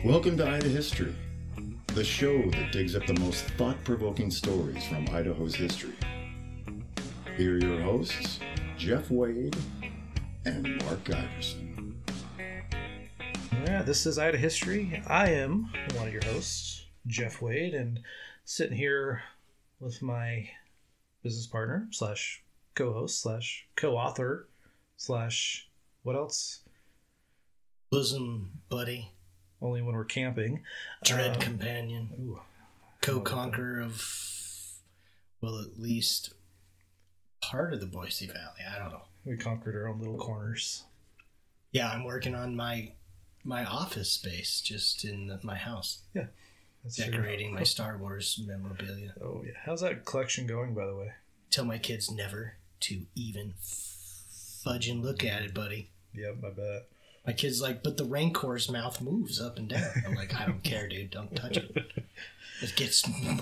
Welcome to Idaho History, the show that digs up the most thought-provoking stories from Idaho's history. Here are your hosts, Jeff Wade and Mark Iverson. Yeah, this is Idaho History. I am one of your hosts, Jeff Wade, and sitting here with my business partner slash co-host slash co-author slash what else? Bosom buddy. Only when we're camping. Dread companion. Ooh, Co-conqueror of, well, at least part of the Boise Valley. I don't know. we conquered our own little corners. Yeah, I'm working on my office space just in my house. Yeah. That's decorating my Star Wars memorabilia. Oh, yeah. How's that collection going, by the way? Tell my kids never to even fudge and look at it, buddy. Yep, I bet. My kid's like, but the Rancor's mouth moves up and down. I'm like, I don't care, dude. Don't touch it. It gets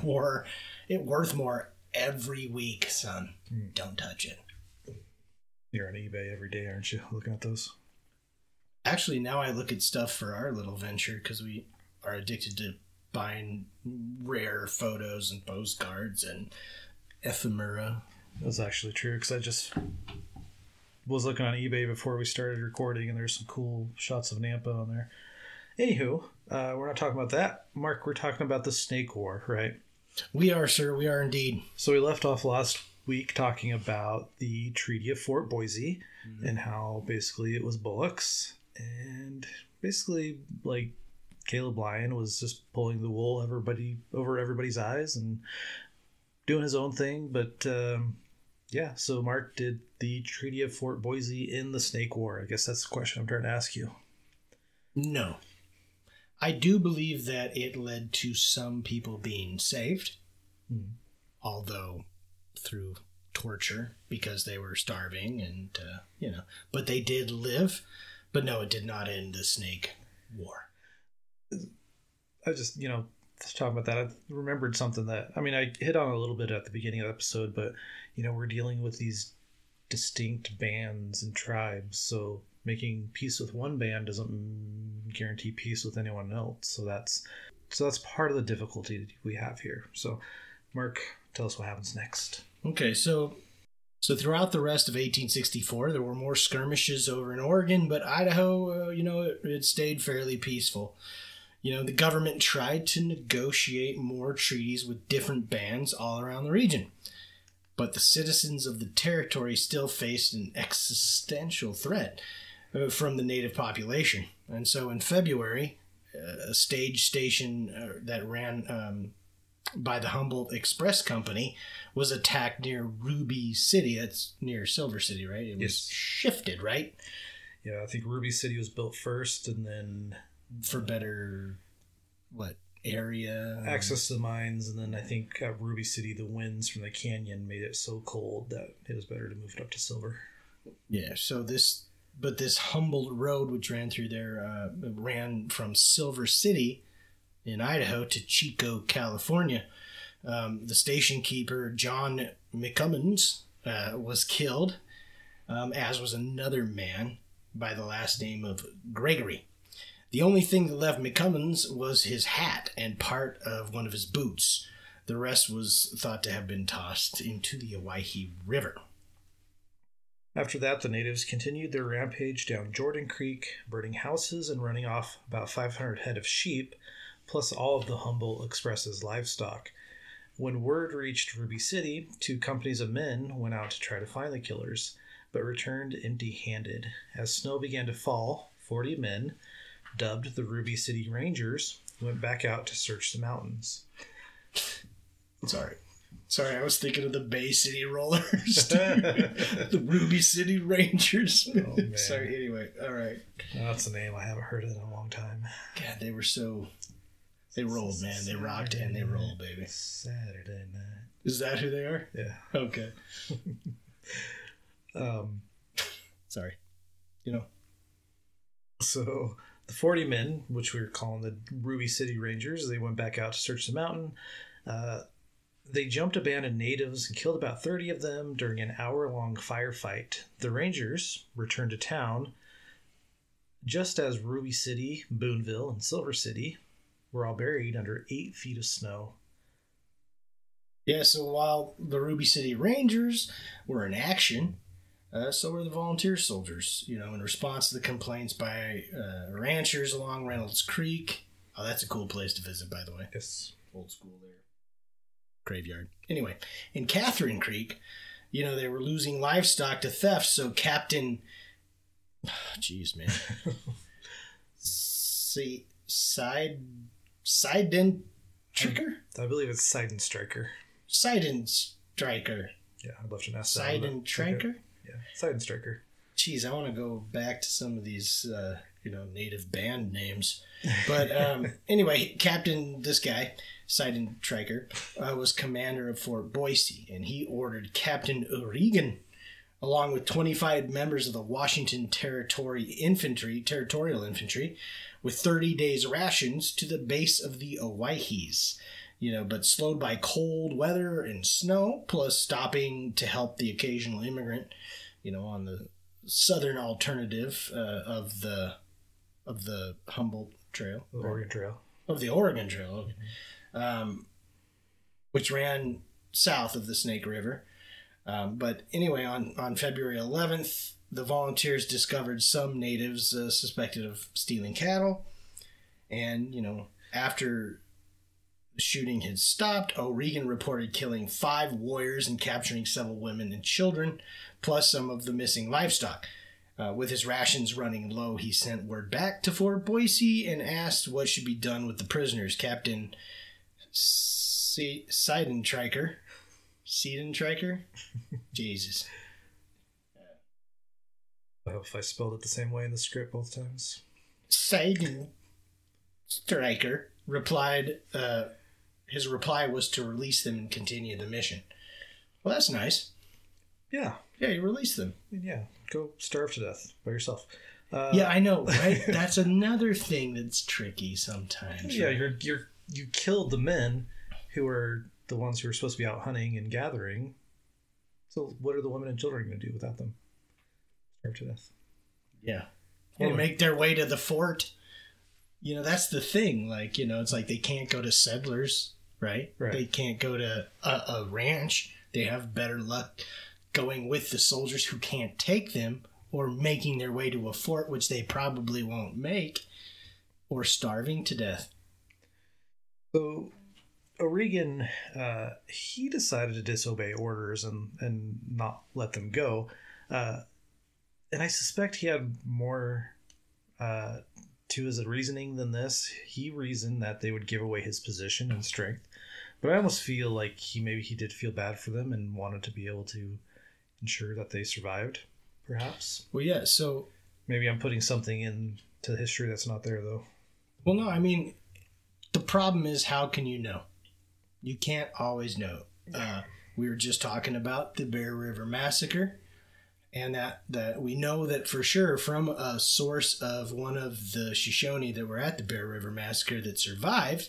worth more every week, son. Don't touch it. You're on eBay every day, aren't you? Looking at those? Actually, now I look at stuff for our little venture because we are addicted to buying rare photos and postcards and ephemera. That's actually true because I just was looking on eBay before we started recording, and there's some cool shots of Nampa on there. Anywho, we're not talking about that. Mark, we're talking about the Snake War, right? We are, sir. We are indeed. So we left off last week talking about the Treaty of Fort Boise and how basically it was bullocks. And basically, like, Caleb Lyon was just pulling the wool over everybody's eyes and doing his own thing. But yeah, so Mark did the Treaty of Fort Boise in the Snake War. I guess that's the question I'm trying to ask you. No. I do believe that it led to some people being saved, although through torture because they were starving and, but they did live. But no, it did not end the Snake War. I just, talking about that, I remembered something that, I hit on a little bit at the beginning of the episode, but, we're dealing with these distinct bands and tribes. So making peace with one band doesn't guarantee peace with anyone else. So that's part of the difficulty we have here. So, Mark, tell us what happens next. Okay, so throughout the rest of 1864, there were more skirmishes over in Oregon, but Idaho, it stayed fairly peaceful. The government tried to negotiate more treaties with different bands all around the region. But the citizens of the territory still faced an existential threat from the native population. And so in February, a stage station that ran by the Humboldt Express Company was attacked near Ruby City. That's near Silver City, right? It was shifted, right? Yeah, I think Ruby City was built first, and then for better, area? Access to the mines, and then I think at Ruby City, the winds from the canyon made it so cold that it was better to move it up to Silver. Yeah, so this Humboldt Road, which ran through there, ran from Silver City in Idaho to Chico, California. The station keeper, John McCummins, was killed, as was another man by the last name of Gregory. The only thing that left McCummins was his hat and part of one of his boots. The rest was thought to have been tossed into the Owyhee River. After that, the natives continued their rampage down Jordan Creek, burning houses and running off about 500 head of sheep, plus all of the Humboldt Express's livestock. When word reached Ruby City, 2 companies of men went out to try to find the killers, but returned empty-handed. As snow began to fall, 40 men, dubbed the Ruby City Rangers, went back out to search the mountains. Sorry, I was thinking of the Bay City Rollers. The Ruby City Rangers. Oh, man. Sorry, anyway, all right. That's a name I haven't heard in a long time. God, they rolled, man. They rocked and they rolled, baby. Saturday night. Is that who they are? Yeah. Okay. Sorry. So the 40 men, which we were calling the Ruby City Rangers, they went back out to search the mountain. They jumped a band of natives and killed about 30 of them during an hour-long firefight. The Rangers returned to town just as Ruby City, Boonville, and Silver City were all buried under 8 feet of snow. Yeah, so while the Ruby City Rangers were in action, so were the volunteer soldiers, in response to the complaints by ranchers along Reynolds Creek. Oh, that's a cool place to visit, by the way. Yes. Old school there. Graveyard. Anyway, in Catherine Creek, they were losing livestock to theft, so Captain... Jeez, man. Seiden Tricker? I believe it's Seiden Striker. Seiden Striker. Yeah, I'd love to know. Seiden Striker? Yeah, Seiden Striker. Jeez, I want to go back to some of these, native band names. But anyway, this guy, Seiden Striker, was commander of Fort Boise, and he ordered Captain O'Regan, along with 25 members of the Washington Territorial Infantry, with 30 days rations to the base of the Owyhees. But slowed by cold weather and snow, plus stopping to help the occasional immigrant, on the southern alternative of the Humboldt Trail. The Oregon Trail. Of the Oregon Trail, which ran south of the Snake River. But anyway, on February 11th, the volunteers discovered some natives suspected of stealing cattle. And, after the shooting had stopped, O'Regan reported killing 5 warriors and capturing several women and children, plus some of the missing livestock. With his rations running low, he sent word back to Fort Boise and asked what should be done with the prisoners. Captain Seidentriker? Jesus. I hope if I spelled it the same way in the script both times. Seidenstriker replied, his reply was to release them and continue the mission. Well, that's nice. Yeah. Yeah, you release them. Yeah, go starve to death by yourself. Yeah, I know, right? That's another thing that's tricky sometimes. Yeah, right? You killed the men who were the ones who were supposed to be out hunting and gathering. So what are the women and children going to do without them? Starve to death. Yeah. Or make their way to the fort. That's the thing. It's like they can't go to settlers, right? They can't go to a ranch. They have better luck going with the soldiers who can't take them, or making their way to a fort, which they probably won't make, or starving to death. So O'Regan, he decided to disobey orders and not let them go. And I suspect he had more to his reasoning than this. He reasoned that they would give away his position and strength. But I almost feel like he did feel bad for them and wanted to be able to ensure that they survived, perhaps. Well, yeah, so... Maybe I'm putting something into history that's not there, though. Well, no, I mean, the problem is, how can you know? You can't always know. We were just talking about the Bear River Massacre, and that we know that for sure from a source of one of the Shoshone that were at the Bear River Massacre that survived.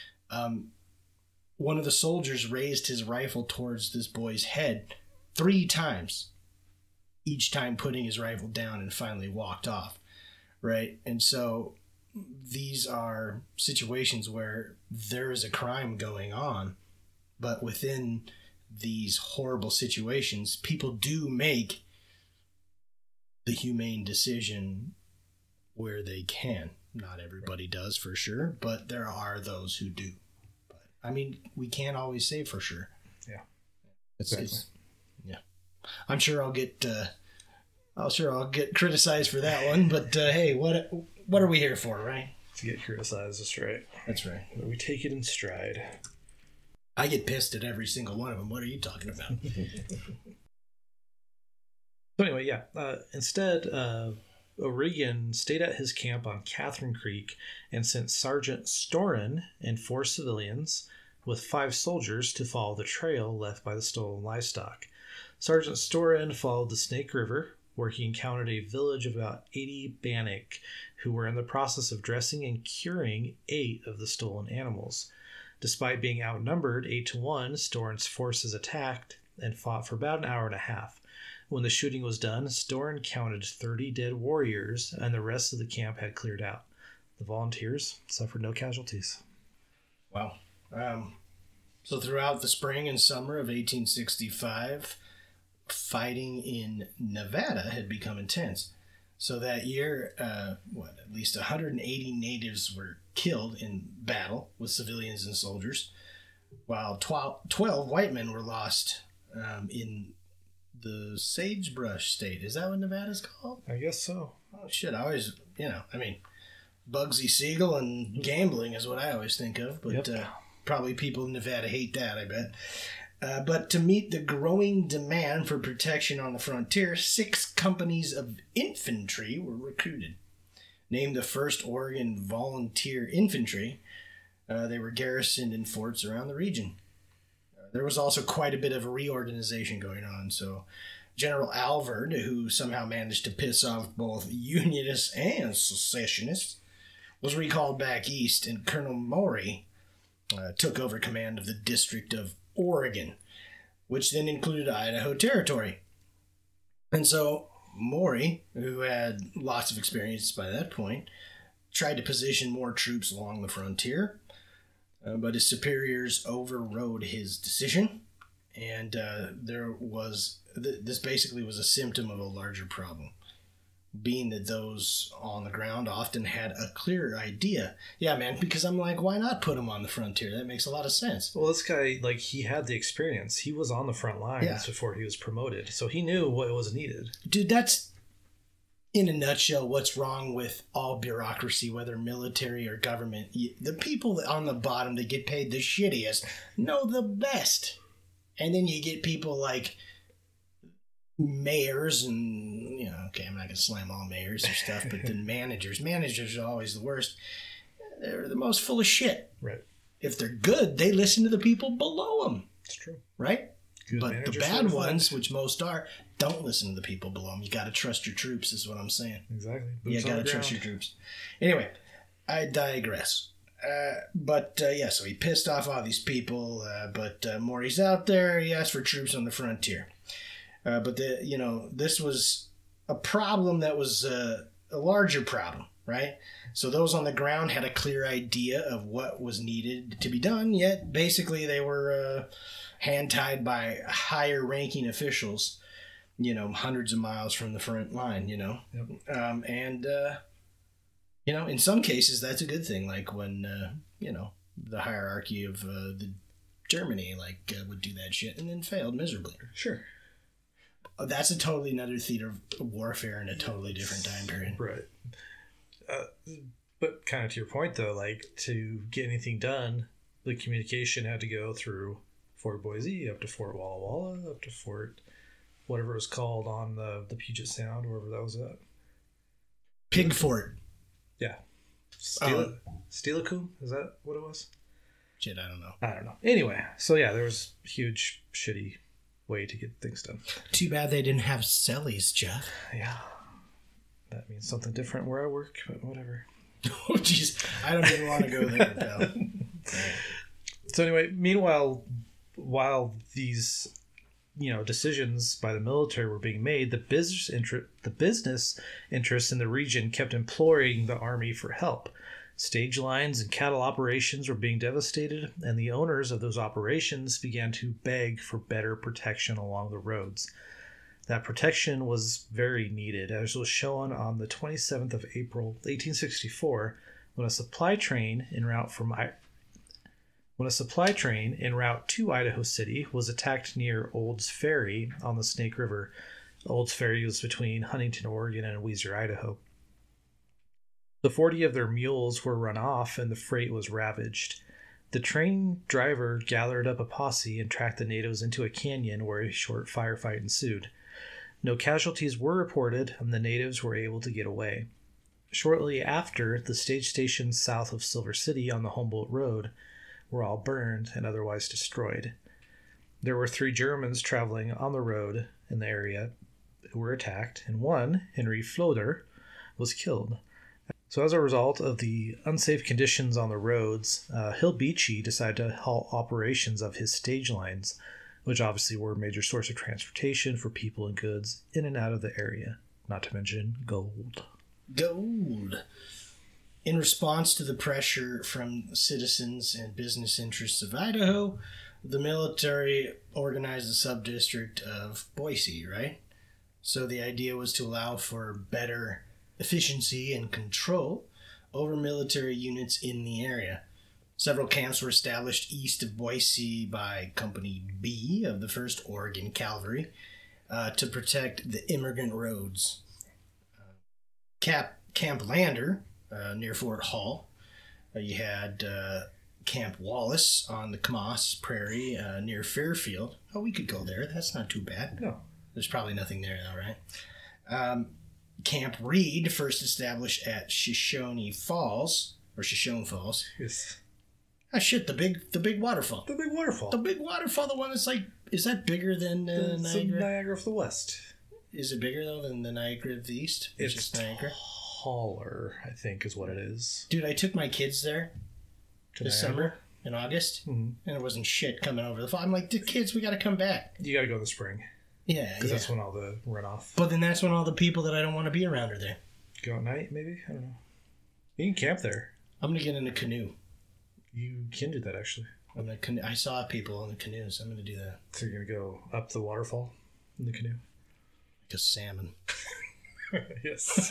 One of the soldiers raised his rifle towards this boy's head 3 times, each time putting his rifle down, and finally walked off, right? And so these are situations where there is a crime going on, but within these horrible situations, people do make the humane decision where they can. Not everybody does, for sure, but there are those who do. But I mean, we can't always say for sure. Yeah. Yeah. I'm sure I'll get criticized for that one, but hey, what are we here for, right? To get criticized, that's right. That's right. But we take it in stride. I get pissed at every single one of them. What are you talking about? So anyway, yeah. Instead, O'Regan stayed at his camp on Catherine Creek and sent Sergeant Storin and 4 civilians with 5 soldiers to follow the trail left by the stolen livestock. Sergeant Storin followed the Snake River, where he encountered a village of about 80 Bannock who were in the process of dressing and curing 8 of the stolen animals. Despite being outnumbered 8-1, Storin's forces attacked and fought for about an hour and a half. When the shooting was done, Storin counted 30 dead warriors, and the rest of the camp had cleared out. The volunteers suffered no casualties. Wow. So throughout the spring and summer of 1865, fighting in Nevada had become intense. So that year, at least 180 natives were killed in battle with civilians and soldiers, while 12 white men were lost in the Sagebrush State. Is that what Nevada's called? I guess so. Oh, shit. I always, Bugsy Siegel and gambling is what I always think of, but probably people in Nevada hate that, I bet. But to meet the growing demand for protection on the frontier, 6 companies of infantry were recruited. Named the 1st Oregon Volunteer Infantry, they were garrisoned in forts around the region. There was also quite a bit of a reorganization going on. So General Alvord, who somehow managed to piss off both Unionists and Secessionists, was recalled back east, and Colonel Maury took over command of the District of Oregon, which then included Idaho Territory. And so Maury, who had lots of experience by that point, tried to position more troops along the frontier, but his superiors overrode his decision, and this basically was a symptom of a larger problem, being that those on the ground often had a clearer idea. Yeah, man, because I'm like, why not put him on the frontier? That makes a lot of sense. Well, this guy, he had the experience. He was on the front lines before he was promoted, so he knew what was needed. Dude, that's, in a nutshell, what's wrong with all bureaucracy, whether military or government. The people on the bottom that get paid the shittiest know the best. And then you get people like mayors and, I'm not going to slam all mayors or stuff, but then managers. Managers are always the worst. They're the most full of shit. Right. If they're good, they listen to the people below them. It's true. Right? Good but the bad ones, which most are, don't listen to the people below them. You got to trust your troops is what I'm saying. Exactly. You got to trust your troops. Anyway, I digress. So he pissed off all these people, but Maury's out there. He asked for troops on the frontier. But this was a problem that was a larger problem, right? So those on the ground had a clear idea of what was needed to be done, yet basically they were hand-tied by higher-ranking officials, hundreds of miles from the front line, Yep. In some cases that's a good thing, like when, the hierarchy of the Germany, would do that shit and then failed miserably. Sure. That's a totally another theater of warfare in a totally different time period. Right. But kind of to your point, though, to get anything done, the communication had to go through Fort Boise, up to Fort Walla Walla, up to Fort whatever it was called on the Puget Sound, wherever that was at. Pig Fort. Yeah. Steilacoom? Is that what it was? Shit, I don't know. Anyway, so yeah, there was a huge, shitty way to get things done. Too bad they didn't have cellies, Jeff. Yeah. That means something different where I work, but whatever. Oh, jeez. I don't even want to go there, pal. So anyway, meanwhile, while these, decisions by the military were being made, the business interests in the region kept imploring the army for help. Stage lines and cattle operations were being devastated, and the owners of those operations began to beg for better protection along the roads. That protection was very needed, as was shown on the 27th of April, 1864, when a supply train en route to Idaho City was attacked near Olds Ferry on the Snake River. Olds Ferry was between Huntington, Oregon, and Weiser, Idaho. The 40 of their mules were run off, and the freight was ravaged. The train driver gathered up a posse and tracked the natives into a canyon where a short firefight ensued. No casualties were reported, and the natives were able to get away. Shortly after, the stage stations south of Silver City on the Humboldt Road were all burned and otherwise destroyed. There were 3 Germans traveling on the road in the area who were attacked, and one, Henry Floder, was killed. So as a result of the unsafe conditions on the roads, Hill Beachy decided to halt operations of his stage lines, which obviously were a major source of transportation for people and goods in and out of the area, not to mention gold. Gold. In response to the pressure from citizens and business interests of Idaho, the military organized a sub-district of Boise, right? So the idea was to allow for better efficiency and control over military units in the area. Several camps were established east of Boise by Company B of the 1st Oregon Cavalry to protect the immigrant roads. Camp Lander, near Fort Hall. You had Camp Wallace on the Camas Prairie near Fairfield. Oh, we could go there. That's not too bad. No. There's probably nothing there, though, right? Camp Reed, first established at Shoshone Falls. Yes. Ah, shit, the big waterfall. The big waterfall. The big waterfall, the one that's like, is that bigger than Niagara? Niagara of the West. Is it bigger, though, than the Niagara of the East? It's Niagara. Taller, I think, is what it is. Dude, I took my kids there this summer in August, Mm-hmm. and it wasn't shit coming over the fall. I'm like, kids, we got to come back. You got to go in the spring. Yeah, Because that's when all the runoff. But then that's when all the people that I don't want to be around are there. Go at night, maybe? I don't know. You can camp there. I'm going to get in a canoe. You can do that, actually. I saw people in the canoes. I'm going to do that. So you're going to go up the waterfall in the canoe? Like a salmon. Yes.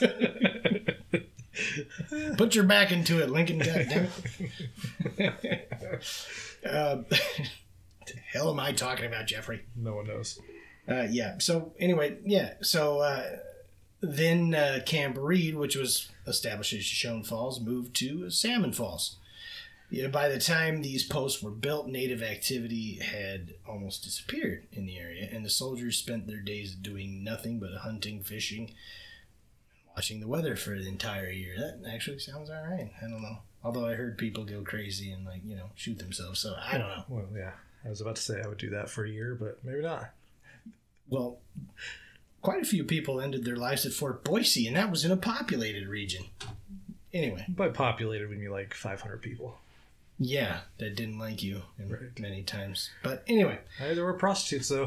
Put your back into it, Lincoln. Goddamn it. The hell am I talking about, Jeffrey? No one knows. Yeah. So anyway, yeah. So then Camp Reed, which was established at Shoshone Falls, moved to Salmon Falls. Yeah, by the time these posts were built, native activity had almost disappeared in the area, and the soldiers spent their days doing nothing but hunting, fishing, watching the weather for the entire year. That actually sounds all right. I don't know. Although I heard people go crazy and, like, you know, shoot themselves, so I don't know. Well, yeah. I was about to say I would do that for a year, but maybe not. Well, quite a few people ended their lives at Fort Boise, and that was in a populated region. Anyway. By populated, we mean like 500 people. Yeah, that didn't like you Right. many times. But anyway. Hey, there were prostitutes, though.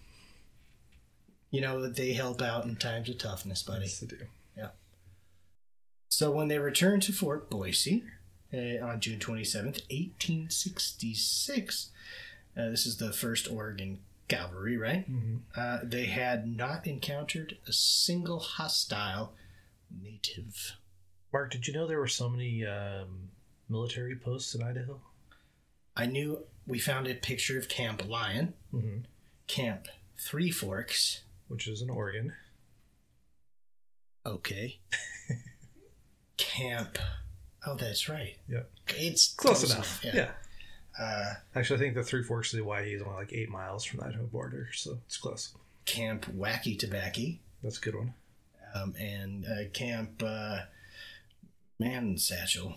You know, they help out in times of toughness, buddy. Yes, they do. Yeah. So when they returned to Fort Boise on June 27th, 1866, this is the 1st Oregon Cavalry, right? Mm-hmm. They had not encountered a single hostile native. Mark, did you know there were so many military posts in Idaho? I knew we found a picture of Camp Lyon, Mm-hmm. Camp Three Forks. Which is in Oregon. Okay. Camp. Oh, that's right. Yep. It's Close enough. Yeah. Uh, Actually, I think the Three Forks of the Hawaii is only like 8 miles from the Idaho border, so it's close. Camp Wacky Tobacco. That's a good one. And Camp Man Satchel.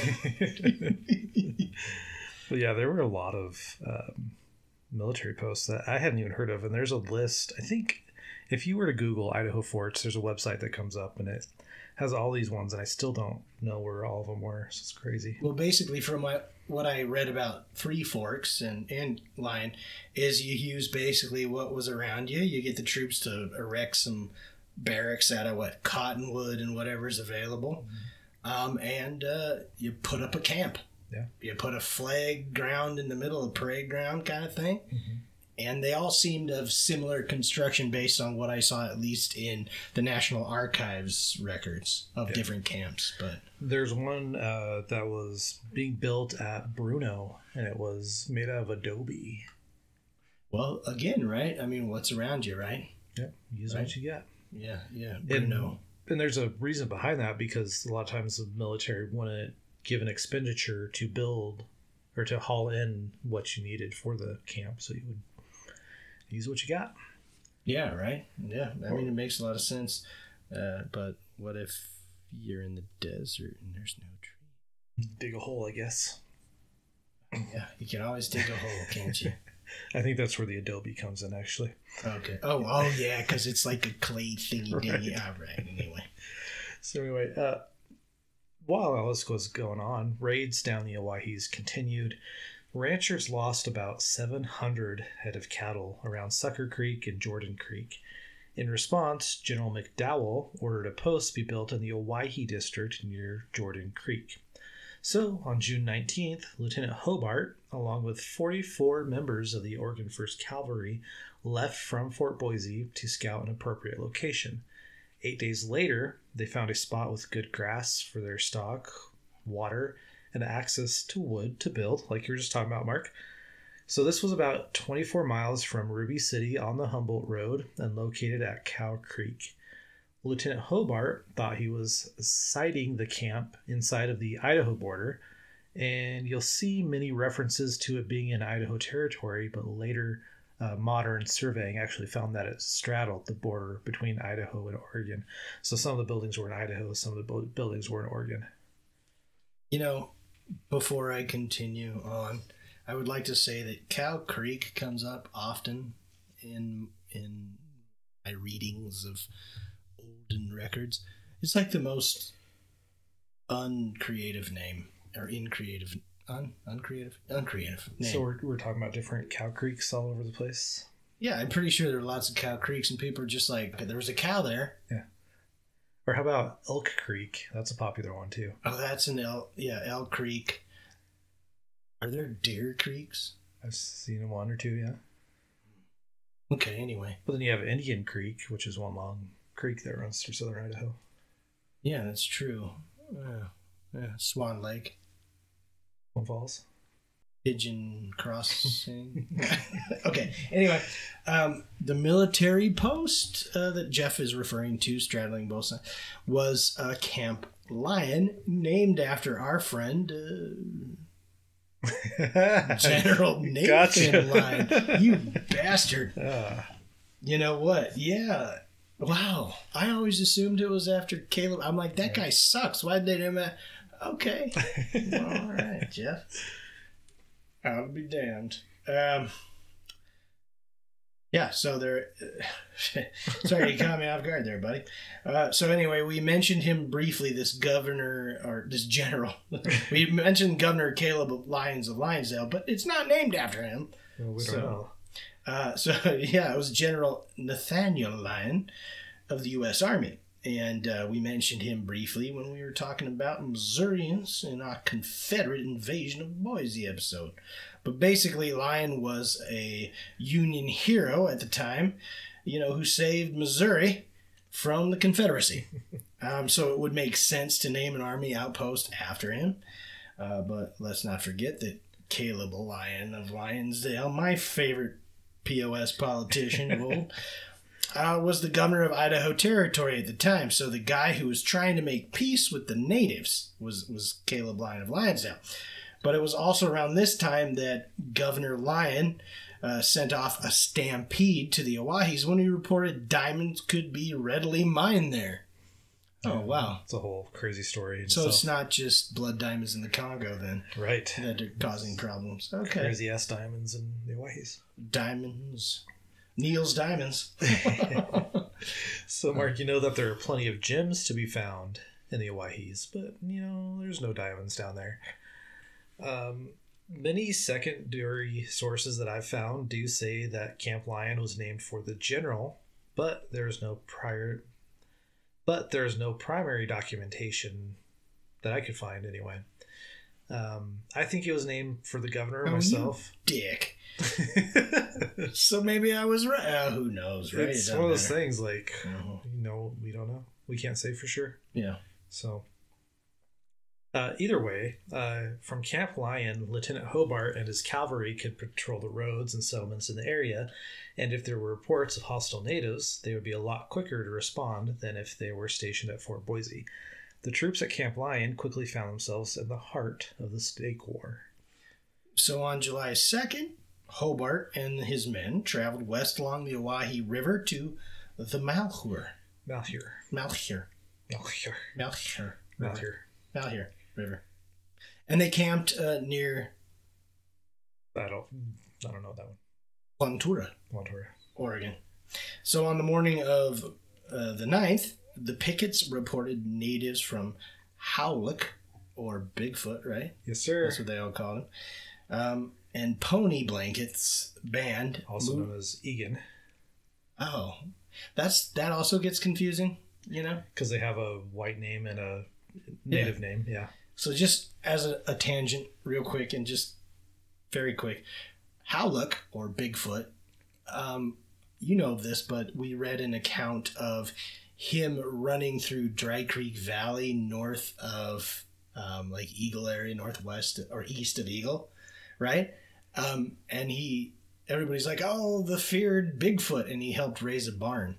But yeah, there were a lot of military posts that I hadn't even heard of, and there's a list. I think if you were to Google Idaho forts, there's a website that comes up, and it has all these ones, and I still don't know where all of them were, so it's crazy. Well, basically, from what I read about Three Forks and Lyon, is you use basically what was around you. You get the troops to erect some barracks out of cottonwood and whatever's available, and you put up a camp. Yeah. You put a flag ground in the middle of parade ground kind of thing. Mm-hmm. And they all seemed of similar construction based on what I saw, at least in the National Archives records of different camps. But there's one that was being built at Bruno, and it was made out of adobe. well, again, right? I mean, what's around you, right? Yep. Use Right. what you got. Yeah, Bruno. And there's a reason behind that, because a lot of times the military want to give an expenditure to build or to haul in what you needed for the camp, so you would use what you got. Yeah, right? Yeah, I mean, it makes a lot of sense. But what if you're in the desert and there's no tree? Dig a hole, I guess. Yeah, you can always dig a hole, can't you? I think that's where the adobe comes in, actually. Okay. Oh yeah, because it's like a clay thingy-dingy. Right. All right, anyway. So anyway, while all this was going on, raids down the Owyhees continued. ranchers lost about 700 head of cattle around Sucker Creek and Jordan Creek. In response, General McDowell ordered a post be built in the Owyhee district near Jordan Creek. So, on June 19th, Lieutenant Hobart, along with 44 members of the Oregon 1st Cavalry, left from Fort Boise to scout an appropriate location. 8 days later, they found a spot with good grass for their stock, water, and access to wood to build, like you were just talking about, Mark. So this was about 24 miles from Ruby City on the Humboldt Road and located at Cow Creek. Lieutenant Hobart thought he was sighting the camp inside of the Idaho border, and you'll see many references to it being in Idaho territory, but later modern surveying actually found that it straddled the border between Idaho and Oregon. So some of the buildings were in Idaho, some of the buildings were in Oregon. You know, before I continue on, I would like to say that Cow Creek comes up often in my readings of olden records. It's like the most uncreative name, or uncreative name. So we're talking about different cow creeks all over the place. Yeah, I'm pretty sure there are lots of cow creeks, and people are just like, there was a cow there. Yeah. Or how about Elk Creek? That's a popular one too. Oh, that's an Elk Creek. Are there deer creeks? I've seen one or two, yeah. Okay, anyway. But then you have Indian Creek, which is one long creek that runs through southern Idaho. Yeah, that's true. Swan Lake. Swan Falls. Pigeon Crossing. Okay, anyway. The military post that Jeff is referring to, straddling both sides, was Camp Lyon, named after our friend... General Nathan Lyon. You bastard. You know what? Yeah. Wow. I always assumed it was after Caleb. I'm like, that guy sucks. Why'd they name it? Okay. Well, all right, Jeff. I'll be damned. Yeah, so there... Sorry, you caught me off guard there, buddy. So anyway, we mentioned him briefly, this governor, or this general. We mentioned Governor Caleb Lyons of Lyonsdale, but it's not named after him. Well, we don't know. It was General Nathaniel Lyon of the U.S. Army. And we mentioned him briefly when we were talking about Missourians in our Confederate invasion of Boise episode. But basically, Lyon was a Union hero at the time, who saved Missouri from the Confederacy. So it would make sense to name an army outpost after him. But let's not forget that Caleb Lyon of Lyonsdale, my favorite POS politician of old, was the governor of Idaho Territory at the time. So the guy who was trying to make peace with the natives was Caleb Lyon of Lyonsdale. But it was also around this time that Governor Lyon sent off a stampede to the Owyhees when he reported diamonds could be readily mined there. Oh, wow. It's a whole crazy story. So it's not just blood diamonds in the Congo, then. Right. That are causing problems. Okay. Crazy-ass diamonds in the Owyhees. Diamonds. Neil's Diamonds. So, Mark, you know that there are plenty of gems to be found in the Owyhees, but, there's no diamonds down there. Many secondary sources that I've found do say that Camp Lyon was named for the general, but there's no primary documentation that I could find anyway. I think it was named for the governor myself. You dick. So maybe I was right. Who knows, right? It's one of those things like, we don't know. We can't say for sure. Yeah. So, either way, from Camp Lyon, Lieutenant Hobart and his cavalry could patrol the roads and settlements in the area, and if there were reports of hostile natives, they would be a lot quicker to respond than if they were stationed at Fort Boise. The troops at Camp Lyon quickly found themselves in the heart of the Snake War. So on July 2nd, Hobart and his men traveled west along the Owyhee River to the Malheur River. And they camped near... I don't know that one. Montoura, Oregon. So on the morning of the 9th, the pickets reported natives from Howlick, or Bigfoot, right? Yes, sir. That's what they all called him. and Pony Blankets Band. Also known as Egan. Oh, that also gets confusing, Because they have a white name and a native name, yeah. So just as a tangent, real quick and just very quick, Howluck, or Bigfoot, you know this, but we read an account of him running through Dry Creek Valley north of like Eagle area, northwest or east of Eagle, right? And everybody's like, oh, the feared Bigfoot, and he helped raise a barn.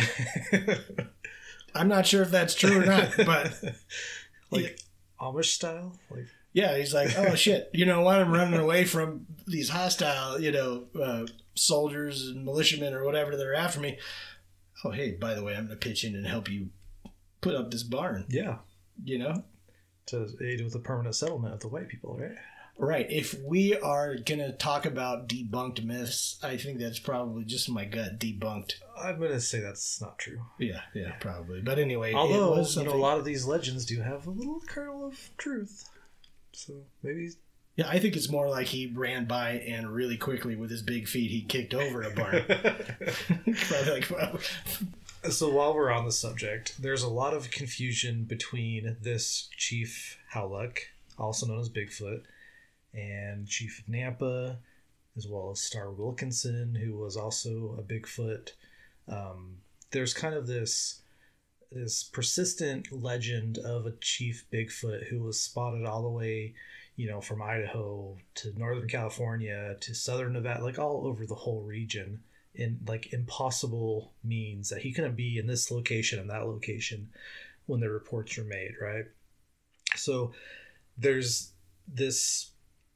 I'm not sure if that's true or not, but like Amish style, like. Yeah, he's like, oh shit, you know what? I'm running away from these hostile, soldiers and militiamen or whatever that are after me. Oh, hey, by the way, I'm going to pitch in and help you put up this barn. Yeah. To aid with the permanent settlement of the white people, right? Right. If we are going to talk about debunked myths, I think that's probably just my gut debunked. I'm going to say that's not true. Yeah, probably. But anyway, although, a lot of these legends do have a little kernel of truth. So maybe. Yeah, I think it's more like he ran by and really quickly with his big feet he kicked over a barn. Probably like, well. So while we're on the subject, there's a lot of confusion between this Chief Howluck, also known as Bigfoot, and Chief of Nampa, as well as Star Wilkinson, who was also a Bigfoot. There's kind of this persistent legend of a Chief Bigfoot who was spotted all the way, from Idaho to Northern California to Southern Nevada, like all over the whole region, in like impossible means that he couldn't be in this location and that location when the reports were made, right? So there's this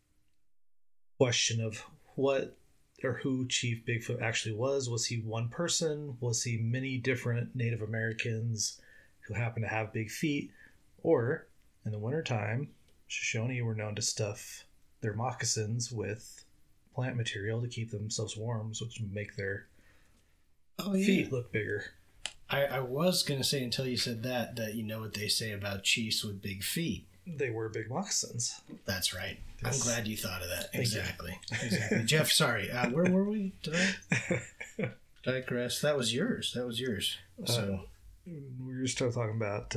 question of what or who Chief Bigfoot actually was. Was he one person? Was he many different Native Americans who happened to have big feet? Or in the wintertime, Shoshone were known to stuff their moccasins with plant material to keep themselves warm, which would make their feet look bigger. I was going to say, until you said that you know what they say about chiefs with big feet. They wear big moccasins. That's right. Yes. I'm glad you thought of that. Exactly. Jeff, sorry. Where were we? Did I digress? That was yours. So we were still talking about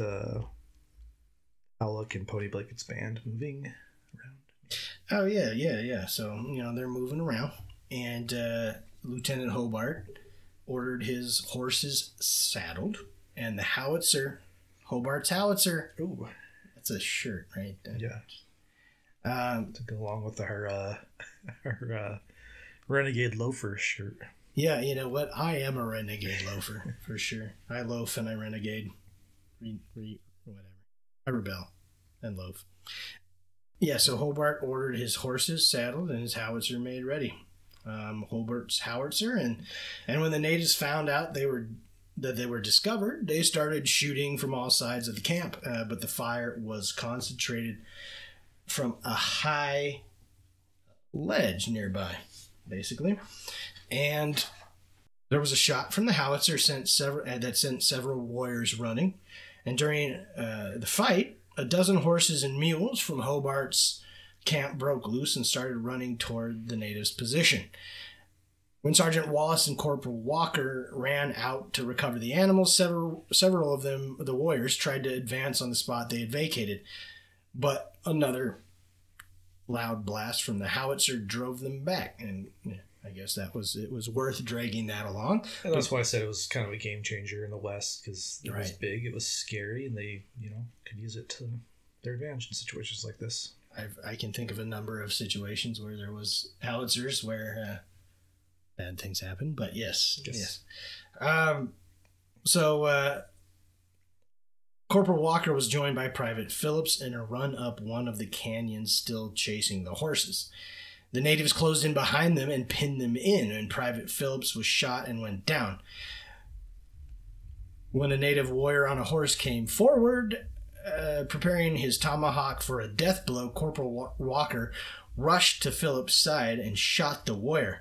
Howluck and Pony Blankets Band moving around. Oh, yeah. So, they're moving around. And Lieutenant Hobart ordered his horses saddled. And the howitzer, Hobart's howitzer. Ooh. That's a shirt, right? Yeah. To go along with her Renegade Loafer shirt. Yeah, you know what? I am a renegade loafer, for sure. I loaf and I renegade. Whatever. I rebel and loaf. Yeah, so Hobart ordered his horses saddled and his howitzer made ready. Hobart's howitzer, and when the natives found out that they were discovered, they started shooting from all sides of the camp, but the fire was concentrated from a high ledge nearby, basically. And there was a shot from the howitzer that sent several warriors running. And during the fight, a dozen horses and mules from Hobart's camp broke loose and started running toward the natives' position. When Sergeant Wallace and Corporal Walker ran out to recover the animals, several of them, the warriors, tried to advance on the spot they had vacated. But another loud blast from the howitzer drove them back. And I guess it was worth dragging that along. And that's why I said it was kind of a game changer in the West, because it was big, it was scary, and they, could use it to their advantage in situations like this. I can think of a number of situations where there was howitzers where bad things happened, but yes. So Corporal Walker was joined by Private Phillips in a run up one of the canyons, still chasing the horses. The natives closed in behind them and pinned them in, and Private Phillips was shot and went down. When a native warrior on a horse came forward, preparing his tomahawk for a death blow, Corporal Walker rushed to Phillips' side and shot the warrior.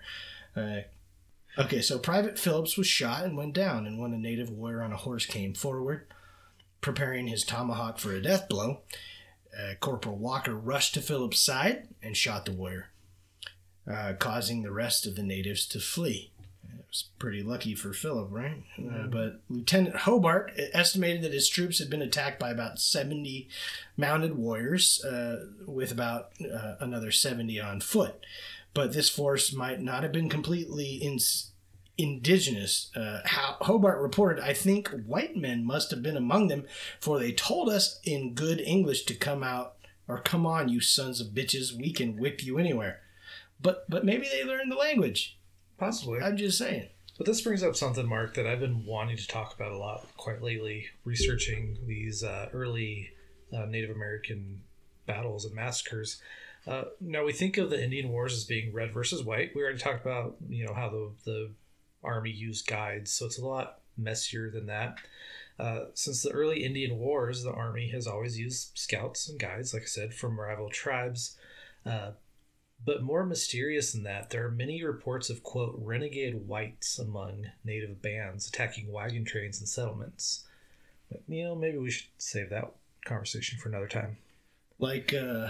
So Private Phillips was shot and went down, and when a native warrior on a horse came forward, preparing his tomahawk for a death blow, Corporal Walker rushed to Phillips' side and shot the warrior. causing the rest of the natives to flee. It was pretty lucky for Philip, right? But Lieutenant Hobart estimated that his troops had been attacked by about 70 mounted warriors, with about another 70 on foot. But this force might not have been completely indigenous. Hobart reported, "I think white men must have been among them, for they told us in good English to come out, or come on, you sons of bitches, we can whip you anywhere." But maybe they learned the language. Possibly. I'm just saying. But this brings up something, Mark, that I've been wanting to talk about a lot quite lately, researching these early Native American battles and massacres. Now, we think of the Indian Wars as being red versus white. We already talked about, how the Army used guides, so it's a lot messier than that. Since the early Indian Wars, the Army has always used scouts and guides, like I said, from rival tribes. But more mysterious than that, there are many reports of, quote, renegade whites among native bands attacking wagon trains and settlements. But, maybe we should save that conversation for another time. Like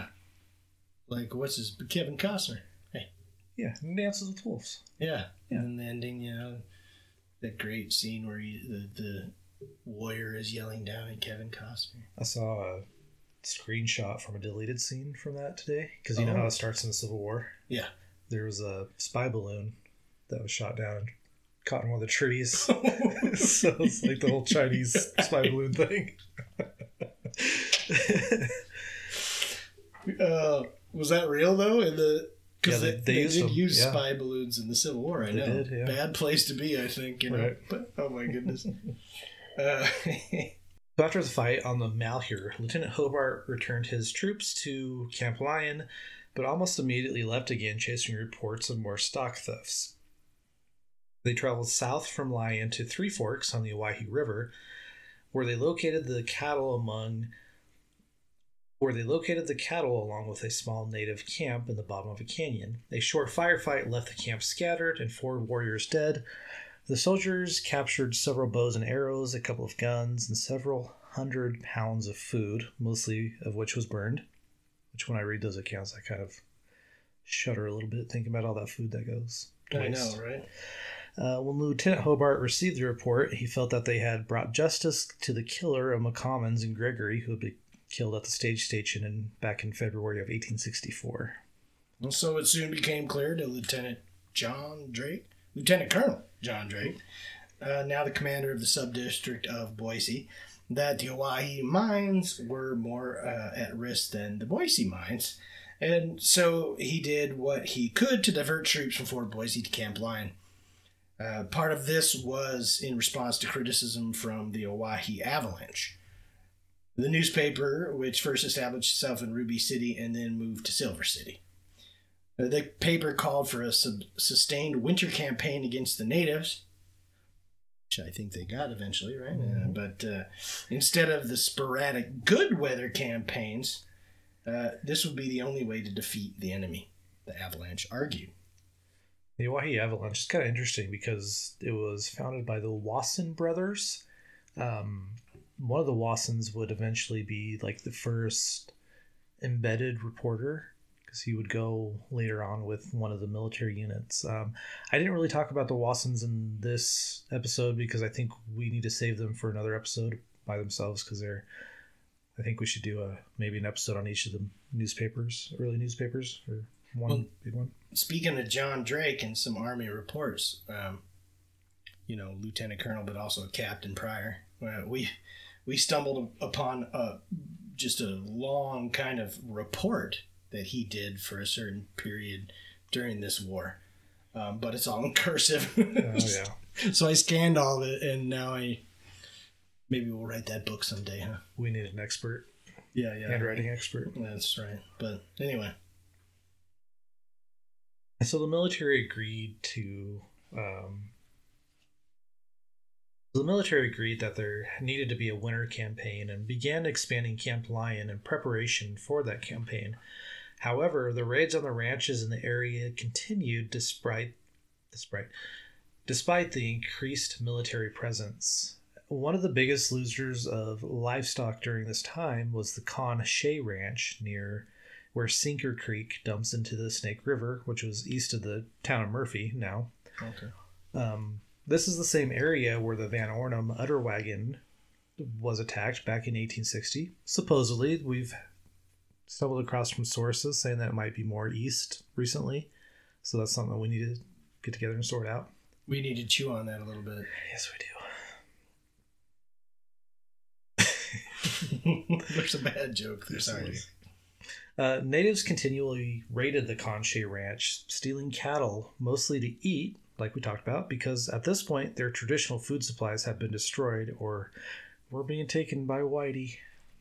Kevin Costner. Hey. Yeah, Dances with Wolves. Yeah. And the ending, that great scene where the warrior is yelling down at Kevin Costner. I saw a screenshot from a deleted scene from that today, because you know how it starts in the Civil War? Yeah. There was a spy balloon that was shot down and caught in one of the trees. So it's like the whole Chinese spy balloon thing. Was that real though? Because they did use them. spy balloons in the Civil War. I know. Did, yeah. Bad place to be, I think. Right. But oh my goodness. So after the fight on the Malheur, Lieutenant Hobart returned his troops to Camp Lyon, but almost immediately left again, chasing reports of more stock thefts. They traveled south from Lyon to Three Forks on the Owyhee River, where they located the cattle along with a small native camp in the bottom of a canyon. A short firefight left the camp scattered and 4 warriors dead. The soldiers captured several bows and arrows, a couple of guns, and several 100 pounds of food, mostly of which was burned. Which, when I read those accounts, I kind of shudder a little bit thinking about all that food that goes to waste. I know, right? When Lieutenant Hobart received the report, he felt that they had brought justice to the killer of McCommons and Gregory, who had been killed at the stage station back in February of 1864. And so it soon became clear to Lieutenant Colonel John Drake, now the commander of the sub-district of Boise, that the Owyhee mines were more at risk than the Boise mines. And so he did what he could to divert troops from Fort Boise to Camp Lyon. Part of this was in response to criticism from the Owyhee Avalanche, the newspaper which first established itself in Ruby City and then moved to Silver City. The paper called for a sustained winter campaign against the natives, which I think they got eventually, right? Mm-hmm. But instead of the sporadic good weather campaigns, this would be the only way to defeat the enemy, the Avalanche argued. The Owyhee Avalanche is kind of interesting because it was founded by the Wasson brothers. One of the Wassons would eventually be like the first embedded reporter, because he would go later on with one of the military units. I didn't really talk about the Wassons in this episode because I think we need to save them for another episode by themselves, because I think we should do maybe an episode on each of the early newspapers, or big one. Speaking of John Drake and some Army reports, Lieutenant Colonel, but also a captain prior, we stumbled upon just a long kind of report that he did for a certain period during this war. But it's all in cursive. Oh, yeah. So I scanned all of it, and now maybe we'll write that book someday, huh? We need an expert. Yeah. Handwriting expert. That's right. But anyway. So the military agreed that there needed to be a winter campaign and began expanding Camp Lyon in preparation for that campaign. However, the raids on the ranches in the area continued despite the increased military presence. One of the biggest losers of livestock during this time was the Con Shea Ranch near where Sinker Creek dumps into the Snake River, which was east of the town of Murphy now. Okay. This is the same area where the Van Ornum Udder Wagon was attacked back in 1860. Supposedly, we've stumbled across some sources saying that it might be more east recently. So that's something that we need to get together and sort out. We need to chew on that a little bit. Yes, we do. There's a bad joke there. Sorry. Natives continually raided the Conche Ranch, stealing cattle, mostly to eat, like we talked about, because at this point their traditional food supplies had been destroyed or were being taken by Whitey.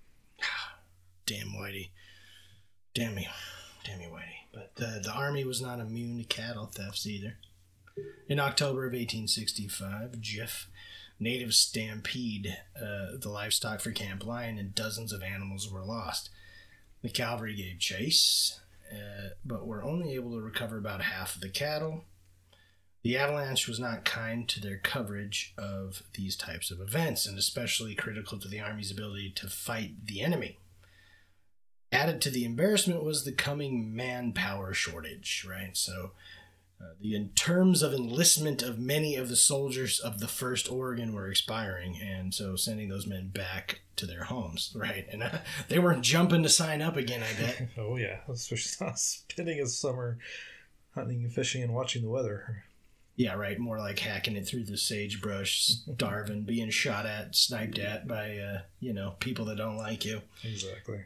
Damn Whitey. Damn you, Whitey. But the army was not immune to cattle thefts either. In October of 1865, natives stampede the livestock for Camp Lyon, and dozens of animals were lost. The cavalry gave chase, but were only able to recover about half of the cattle. The avalanche was not kind to their coverage of these types of events, and especially critical to the Army's ability to fight the enemy. Added to the embarrassment was the coming manpower shortage, right? So, in terms of enlistment of many of the soldiers of the 1st Oregon were expiring, and so sending those men back to their homes, right? And they weren't jumping to sign up again, I bet. Oh, yeah. Especially not spending his summer hunting and fishing and watching the weather. Yeah, right. More like hacking it through the sagebrush, starving, being shot at, sniped at by, people that don't like you. Exactly.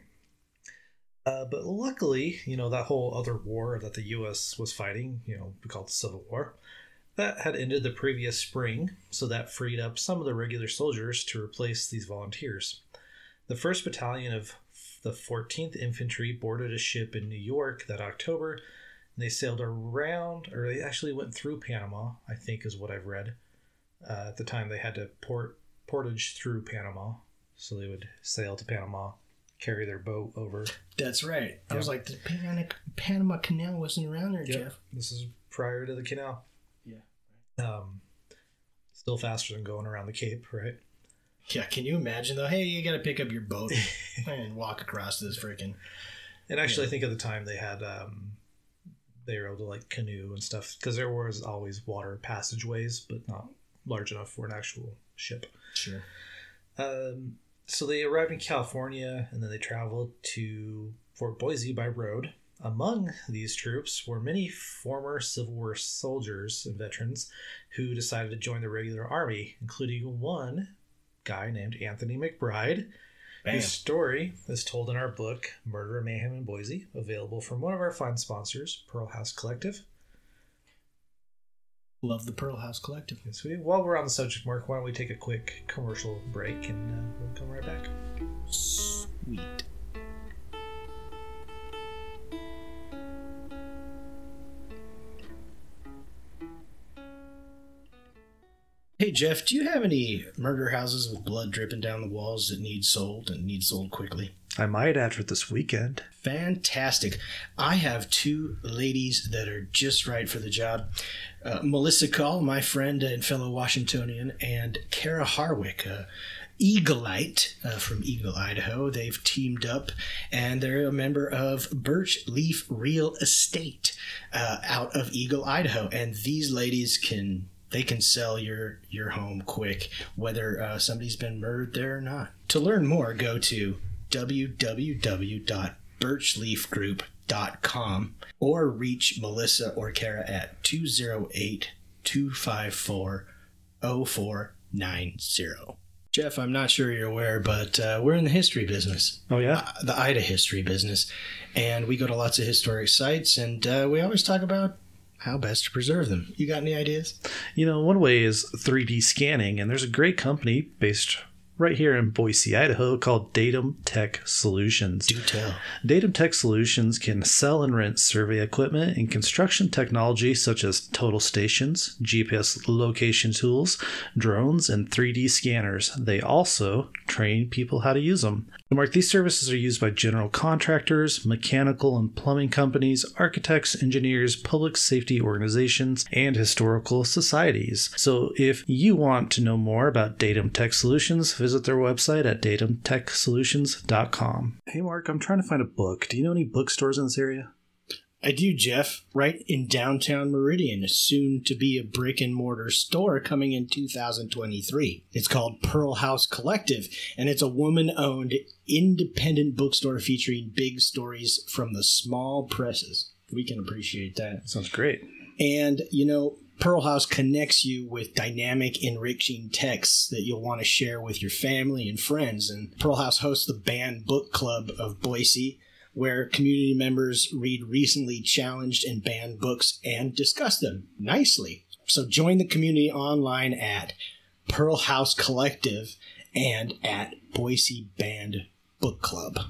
But luckily, that whole other war that the U.S. was fighting, we call it the Civil War, that had ended the previous spring, so that freed up some of the regular soldiers to replace these volunteers. The 1st Battalion of the 14th Infantry boarded a ship in New York that October, and they sailed around, or they actually went through Panama, I think is what I've read. At the time, they had to portage through Panama, so they would sail to Panama, carry their boat over. That's right. I was like, the Panama Canal wasn't around there, Jeff. This is prior to the canal. Yeah. Still faster than going around the Cape, right? Yeah, can you imagine, though? Hey, you got to pick up your boat and walk across this freaking... And actually, I think at the time they had... they were able to, canoe and stuff, because there was always water passageways, but not large enough for an actual ship. Sure. So they arrived in California, and then they traveled to Fort Boise by road. Among these troops were many former Civil War soldiers and veterans who decided to join the regular army, including one guy named Anthony McBride, whose story is told in our book, Murder, Mayhem in Boise, available from one of our fine sponsors, Pearl House Collective. Love the Pearl House Collective. Yes, while we're on the subject, Mark, why don't we take a quick commercial break and we'll come right back. Sweet. Hey, Jeff, do you have any murder houses with blood dripping down the walls that need sold and need sold quickly? I might after this weekend. Fantastic. I have 2 ladies that are just right for the job. Melissa Call, my friend and fellow Washingtonian, and Kara Harwick, Eagleite from Eagle, Idaho. They've teamed up, and they're a member of Birch Leaf Real Estate out of Eagle, Idaho. And these ladies can sell your home quick, whether somebody's been murdered there or not. To learn more, go to www.birchleafgroup.com or reach Melissa or Kara at 208-254-0490. Jeff, I'm not sure you're aware, but we're in the history business. Oh, yeah? The Ida history business. And we go to lots of historic sites, and we always talk about how best to preserve them. You got any ideas? One way is 3D scanning, and there's a great company based right here in Boise, Idaho, called Datum Tech Solutions. Do tell. Datum Tech Solutions can sell and rent survey equipment and construction technology such as total stations, GPS location tools, drones, and 3D scanners. They also train people how to use them. Mark, these services are used by general contractors, mechanical and plumbing companies, architects, engineers, public safety organizations, and historical societies. So if you want to know more about Datum Tech Solutions, visit their website at datumtechsolutions.com. Hey, Mark, I'm trying to find a book. Do you know any bookstores in this area? I do, Jeff. Right in downtown Meridian, soon to be a brick-and-mortar store coming in 2023. It's called Pearl House Collective, and it's a woman-owned, independent bookstore featuring big stories from the small presses. We can appreciate that. Sounds great. And, Pearl House connects you with dynamic, enriching texts that you'll want to share with your family and friends. And Pearl House hosts the Banned Book Club of Boise, where community members read recently challenged and banned books and discuss them nicely. So join the community online at Pearl House Collective and at Boise Banned Book Club.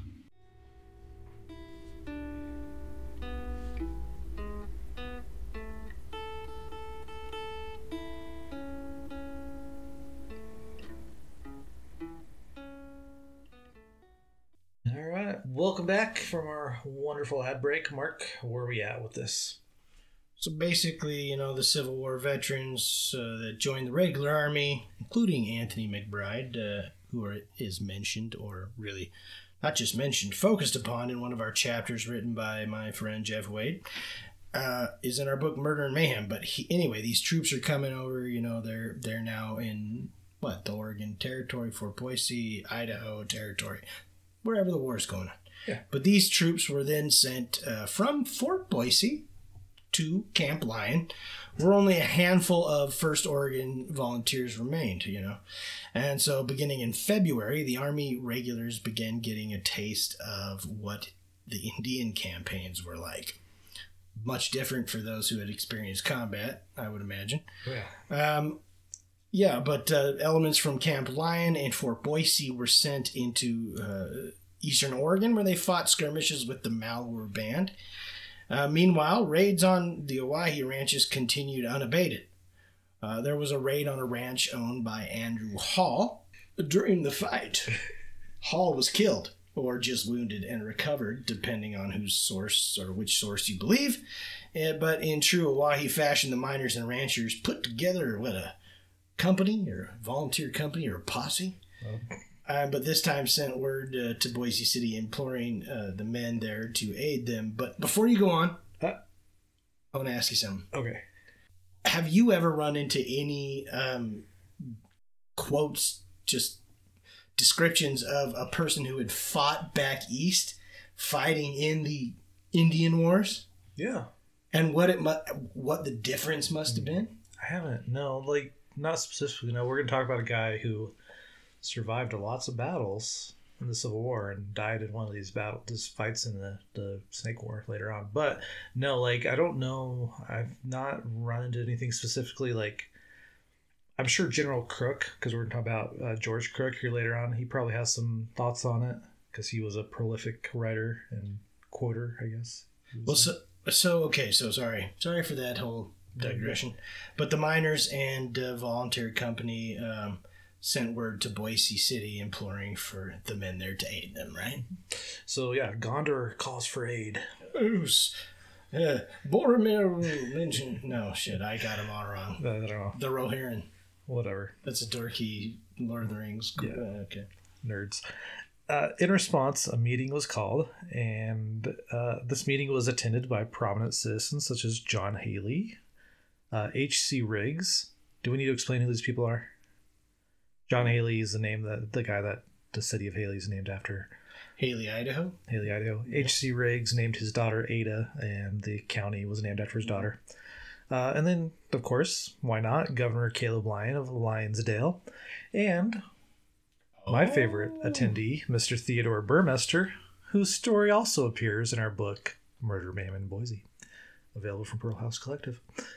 All right, welcome back from our wonderful ad break. Mark, where are we at with this? So basically, the Civil War veterans that joined the regular army, including Anthony McBride, who is mentioned, or really not just mentioned, focused upon in one of our chapters written by my friend Jeff Wade, is in our book Murder and Mayhem. But anyway, these troops are coming over. They're now in the Oregon Territory, Fort Boise, Idaho Territory, wherever the war is going on. Yeah. But these troops were then sent from Fort Boise to Camp Lyon, where only a handful of 1st Oregon volunteers remained, And so beginning in February, the Army regulars began getting a taste of what the Indian campaigns were like. Much different for those who had experienced combat, I would imagine. Yeah. But elements from Camp Lyon and Fort Boise were sent into eastern Oregon, where they fought skirmishes with the Malheur Band. Meanwhile, raids on the Owyhee ranches continued unabated. There was a raid on a ranch owned by Andrew Hall. During the fight, Hall was killed, or just wounded and recovered, depending on whose source or which source you believe. But in true Owyhee fashion, the miners and ranchers put together a company or a volunteer company or a posse. But this time sent word to Boise City imploring the men there to aid them. But before you go on, I want to ask you something. Okay. Have you ever run into any quotes, just descriptions of a person who had fought back east, fighting in the Indian Wars? Yeah. And what the difference must have been? I haven't. No, not specifically. No, we're going to talk about a guy who survived lots of battles in the Civil War and died in one of these fights in the Snake War later on. But no, I don't know. I've not run into anything specifically. I'm sure General Crook, because we're going to talk about George Crook here later on, he probably has some thoughts on it because he was a prolific writer and quoter, I guess. Well, so sorry for that whole digression. But the miners and volunteer company sent word to Boise City imploring for the men there to aid them, right? So, yeah, Gondor calls for aid. Boromir mentioned... No, shit, I got him all wrong. I don't know. The Rohirrim. Whatever. That's a dorky Lord of the Rings. Yeah. Okay. Nerds. In response, a meeting was called, and this meeting was attended by prominent citizens such as John Haley, H.C. Riggs. Do we need to explain who these people are? John Haley is the name that the guy that the city of Haley is named after. Haley, Idaho? Haley, Idaho. Yeah. H.C. Riggs named his daughter Ada, and the county was named after his daughter. And then, of course, why not? Governor Caleb Lyon of Lyonsdale. And my favorite attendee, Mr. Theodore Burmester, whose story also appears in our book, Murder, Mayhem in Boise, available from Pearl House Collective.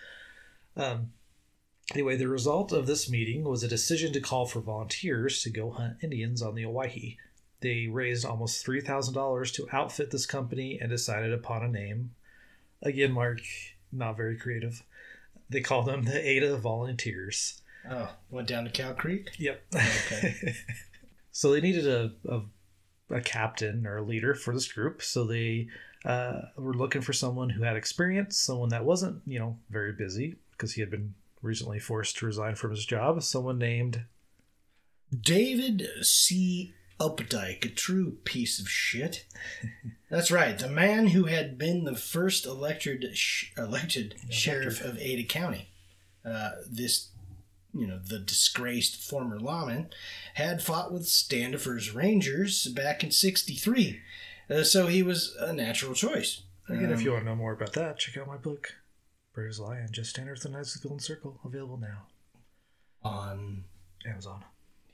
Anyway, the result of this meeting was a decision to call for volunteers to go hunt Indians on the Owyhee. They raised almost $3,000 to outfit this company and decided upon a name. Again, Mark, not very creative. They called them the Ada Volunteers. Oh, went down to Cow Creek? Yep. Okay. So they needed a a captain or a leader for this group. So they were looking for someone who had experience, someone that wasn't, very busy because he had been recently forced to resign from his job. Someone named David C. Updike, a true piece of shit. That's right, the man who had been the first elected sheriff of Ada County. The disgraced former lawman had fought with Standifers Rangers back in '63, so he was a natural choice. Again, if you want to know more about that, check out my book, British Lion, Just Standard with the Knights of the Golden Circle, available now on Amazon.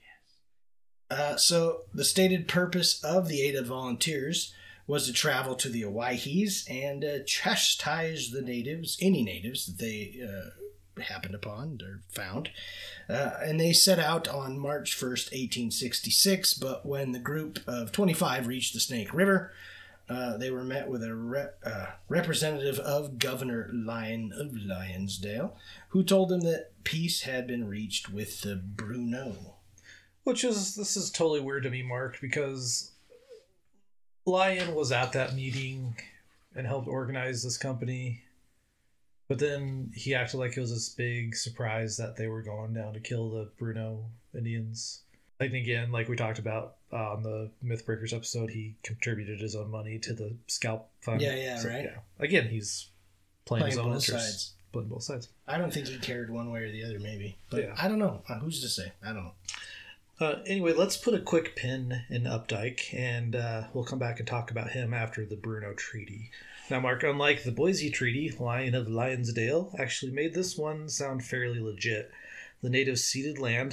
So the stated purpose of the Ada Volunteers was to travel to the Owyhees and chastise the natives, any natives that they happened upon or found. And they set out on March 1st, 1866, but when the group of 25 reached the Snake River, they were met with a representative of Governor Lyon of Lyonsdale, who told them that peace had been reached with the Bruneau. This is totally weird to me, Mark, because Lyon was at that meeting and helped organize this company, but then he acted like it was this big surprise that they were going down to kill the Bruneau Indians. And again, like we talked about on the Mythbreakers episode, he contributed his own money to the scalp fund. Right. Yeah. Again, he's playing his own both interests. sides. Playing both sides. I don't think he cared one way or the other, maybe. But yeah. I don't know. Who's to say? I don't know. Anyway, let's put a quick pin in Updike, and we'll come back and talk about him after the Bruneau Treaty. Now, Mark, unlike the Boise Treaty, Lyon of Lyonsdale actually made this one sound fairly legit. The natives ceded land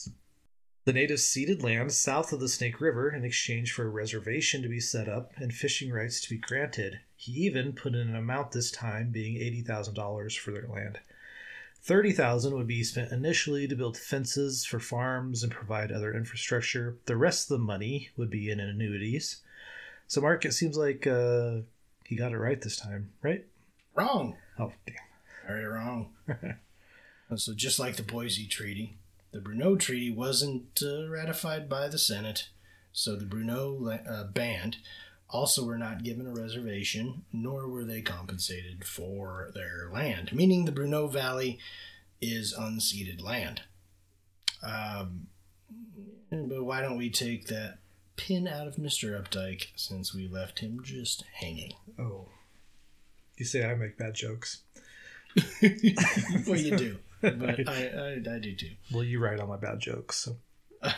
south of the Snake River in exchange for a reservation to be set up and fishing rights to be granted. He even put in an amount this time being $80,000 for their land. $30,000 would be spent initially to build fences for farms and provide other infrastructure. The rest of the money would be in annuities. So, Mark, it seems like he got it right this time, right? Wrong. Oh, damn. Very wrong. So, just like the Boise Treaty, the Bruneau Treaty wasn't ratified by the Senate, so the Bruneau band also were not given a reservation, nor were they compensated for their land, meaning the Bruneau Valley is unceded land. But why don't we take that pin out of Mr. Updike since we left him just hanging? Oh. You say I make bad jokes. Well, you do. But I do too. Well, you write on my bad jokes. So.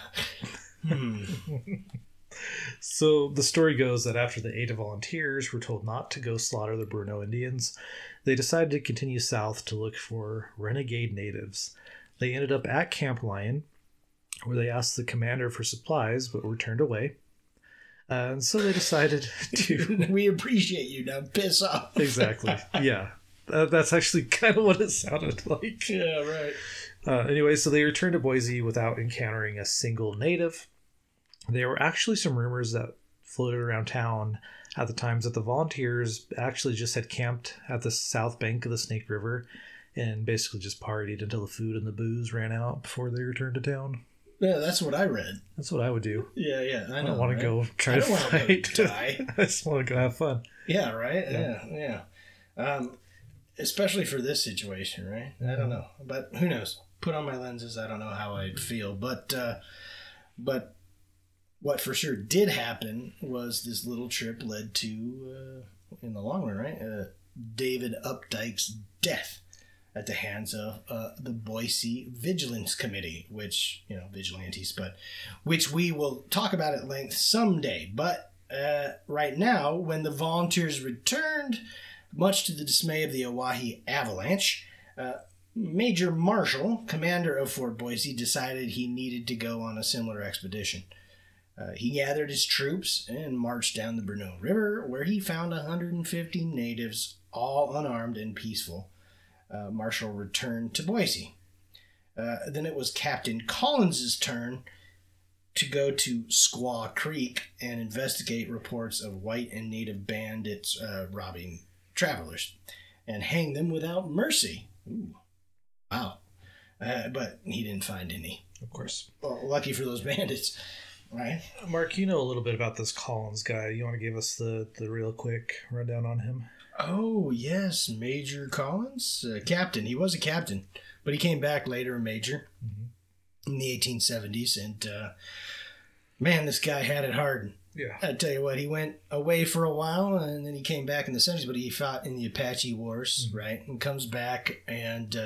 So the story goes that after the Ada Volunteers were told not to go slaughter the Bruneau Indians, they decided to continue south to look for renegade natives. They ended up at Camp Lyon, where they asked the commander for supplies, but were turned away. And so they decided to... We appreciate you, now piss off. Exactly, yeah. That's actually kind of what it sounded like. Yeah, right. Anyway, so they returned to Boise without encountering a single native. There were actually some rumors that floated around town at the times that the Volunteers actually just had camped at the south bank of the Snake River and basically just partied until the food and the booze ran out before they returned to town. Yeah, that's what I read. That's what I would do. Yeah, I know. I don't want to go try to fight. Go die. I just want to go have fun. Yeah, right? Yeah. Especially for this situation, right? I don't know. But who knows? Put on my lenses, I don't know how I'd feel. But what for sure did happen was this little trip led to, in the long run, right, David Updike's death at the hands of the Boise Vigilance Committee, which, vigilantes, but which we will talk about at length someday. But right now, when the Volunteers returned, much to the dismay of the Owyhee Avalanche, Major Marshall, commander of Fort Boise, decided he needed to go on a similar expedition. He gathered his troops and marched down the Bruneau River, where he found 150 natives, all unarmed and peaceful. Marshall returned to Boise. Then it was Captain Collins's turn to go to Squaw Creek and investigate reports of white and native bandits robbing travelers and hang them without mercy. Ooh. Wow. But he didn't find any. Of course. Well, lucky for those bandits. right? Mark, you know a little bit about this Collins guy. You want to give us the real quick rundown on him? Oh, yes, Major Collins. Captain. He was a captain, but he came back later a major in the 1870s. And, man, this guy had it hard. Yeah. I tell you what, he went away for a while, and then he came back in the 70s, but he fought in the Apache Wars, right? And comes back, and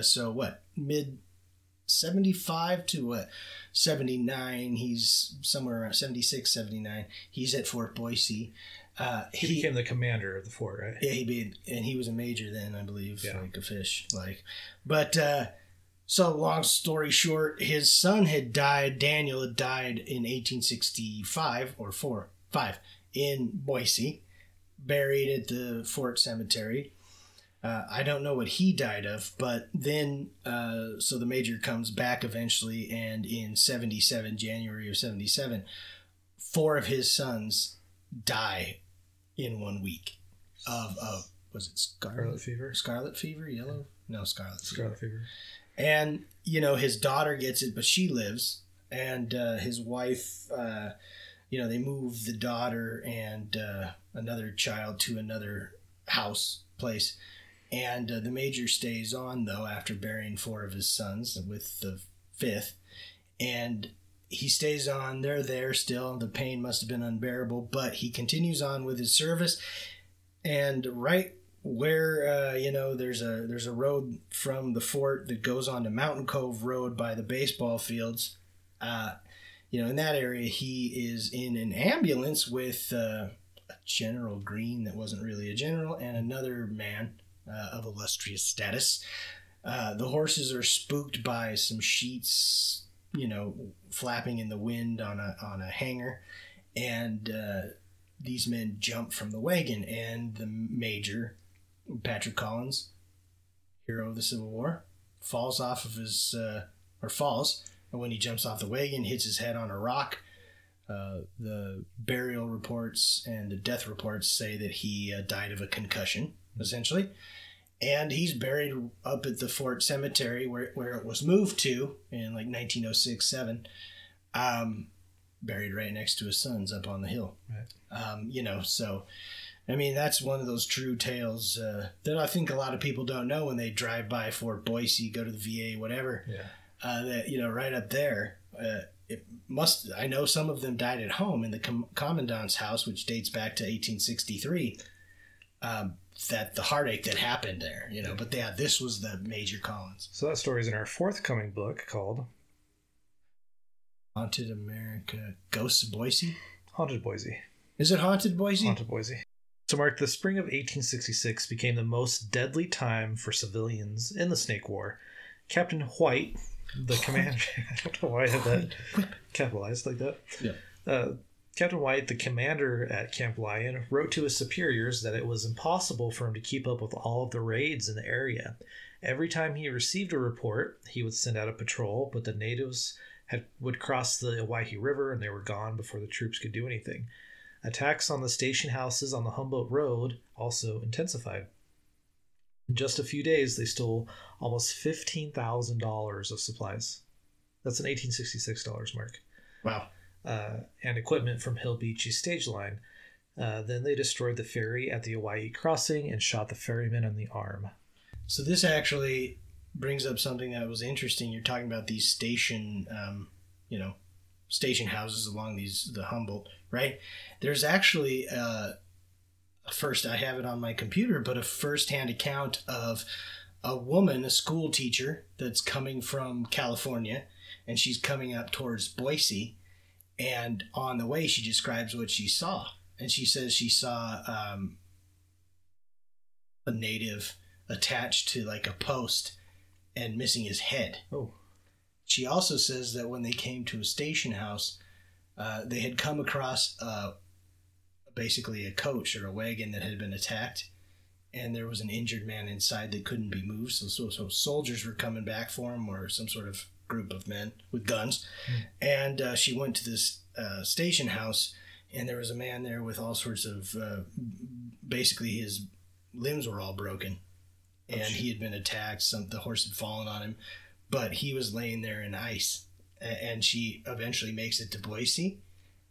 mid-75 to 79, he's somewhere around 76, 79. He's at Fort Boise. He became the commander of the fort, right? Yeah, he was a major then, I believe, like a fish. But so long story short, his son had died. Daniel had died in 1865 or 5 in Boise, buried at the Fort Cemetery. I don't know what he died of, but then so the major comes back eventually, and in January of 77, 4 of his sons die in 1 week of was it Scarlet fever? Scarlet fever, yellow? No, scarlet fever. And, his daughter gets it, but she lives. And his wife, they move the daughter and another child to another place. And the major stays on, though, after burying 4 of his sons with the 5th. And he stays on. They're there still. The pain must have been unbearable, but he continues on with his service. And right where there's a road from the fort that goes on to Mountain Cove Road by the baseball fields. In that area, he is in an ambulance with a General Green that wasn't really a general, and another man of illustrious status. The horses are spooked by some sheets, flapping in the wind on a hanger, and these men jump from the wagon, and the major, Patrick Collins, hero of the Civil War, falls, and when he jumps off the wagon, hits his head on a rock. The burial reports and the death reports say that he died of a concussion, essentially. And he's buried up at the Fort Cemetery where it was moved to in 1906-07, buried right next to his sons up on the hill. Right. So, that's one of those true tales that I think a lot of people don't know when they drive by Fort Boise, go to the VA, whatever. Yeah. That, right up there, I know some of them died at home in the commandant's house, which dates back to 1863. That the heartache that happened there, but this was the Major Collins. So that story is in our forthcoming book called Haunted America, Ghosts of Boise? Haunted Boise. Is it Haunted Boise? Haunted Boise. So, Mark, the spring of 1866 became the most deadly time for civilians in the Snake War. Captain White, the commander... I don't know why I had that capitalized like that. Yeah. Captain White, the commander at Camp Lyon, wrote to his superiors that it was impossible for him to keep up with all of the raids in the area. Every time he received a report, he would send out a patrol, but the natives would cross the Owyhee River and they were gone before the troops could do anything. Attacks on the station houses on the Humboldt Road also intensified. In just a few days, they stole almost $15,000 of supplies. That's an $1866, Mark. Wow. And equipment from Hill Beachy's stage line. Then they destroyed the ferry at the Owyhee crossing and shot the ferryman in the arm. So this actually brings up something that was interesting. You're talking about these station houses along the Humboldt, right? There's actually first, I have it on my computer, but a first-hand account of a woman, a school teacher that's coming from California, and she's coming up towards Boise. And on the way, she describes what she saw. And she says she saw a native attached to a post and missing his head. Oh. She also says that when they came to a station house, they had come across basically a coach or a wagon that had been attacked. And there was an injured man inside that couldn't be moved. So soldiers were coming back for him, or some sort of group of men with guns. And she went to this station house, and there was a man there with all sorts of basically his limbs were all broken, and he had been attacked. The horse had fallen on him, but he was laying there in ice. And she eventually makes it to Boise,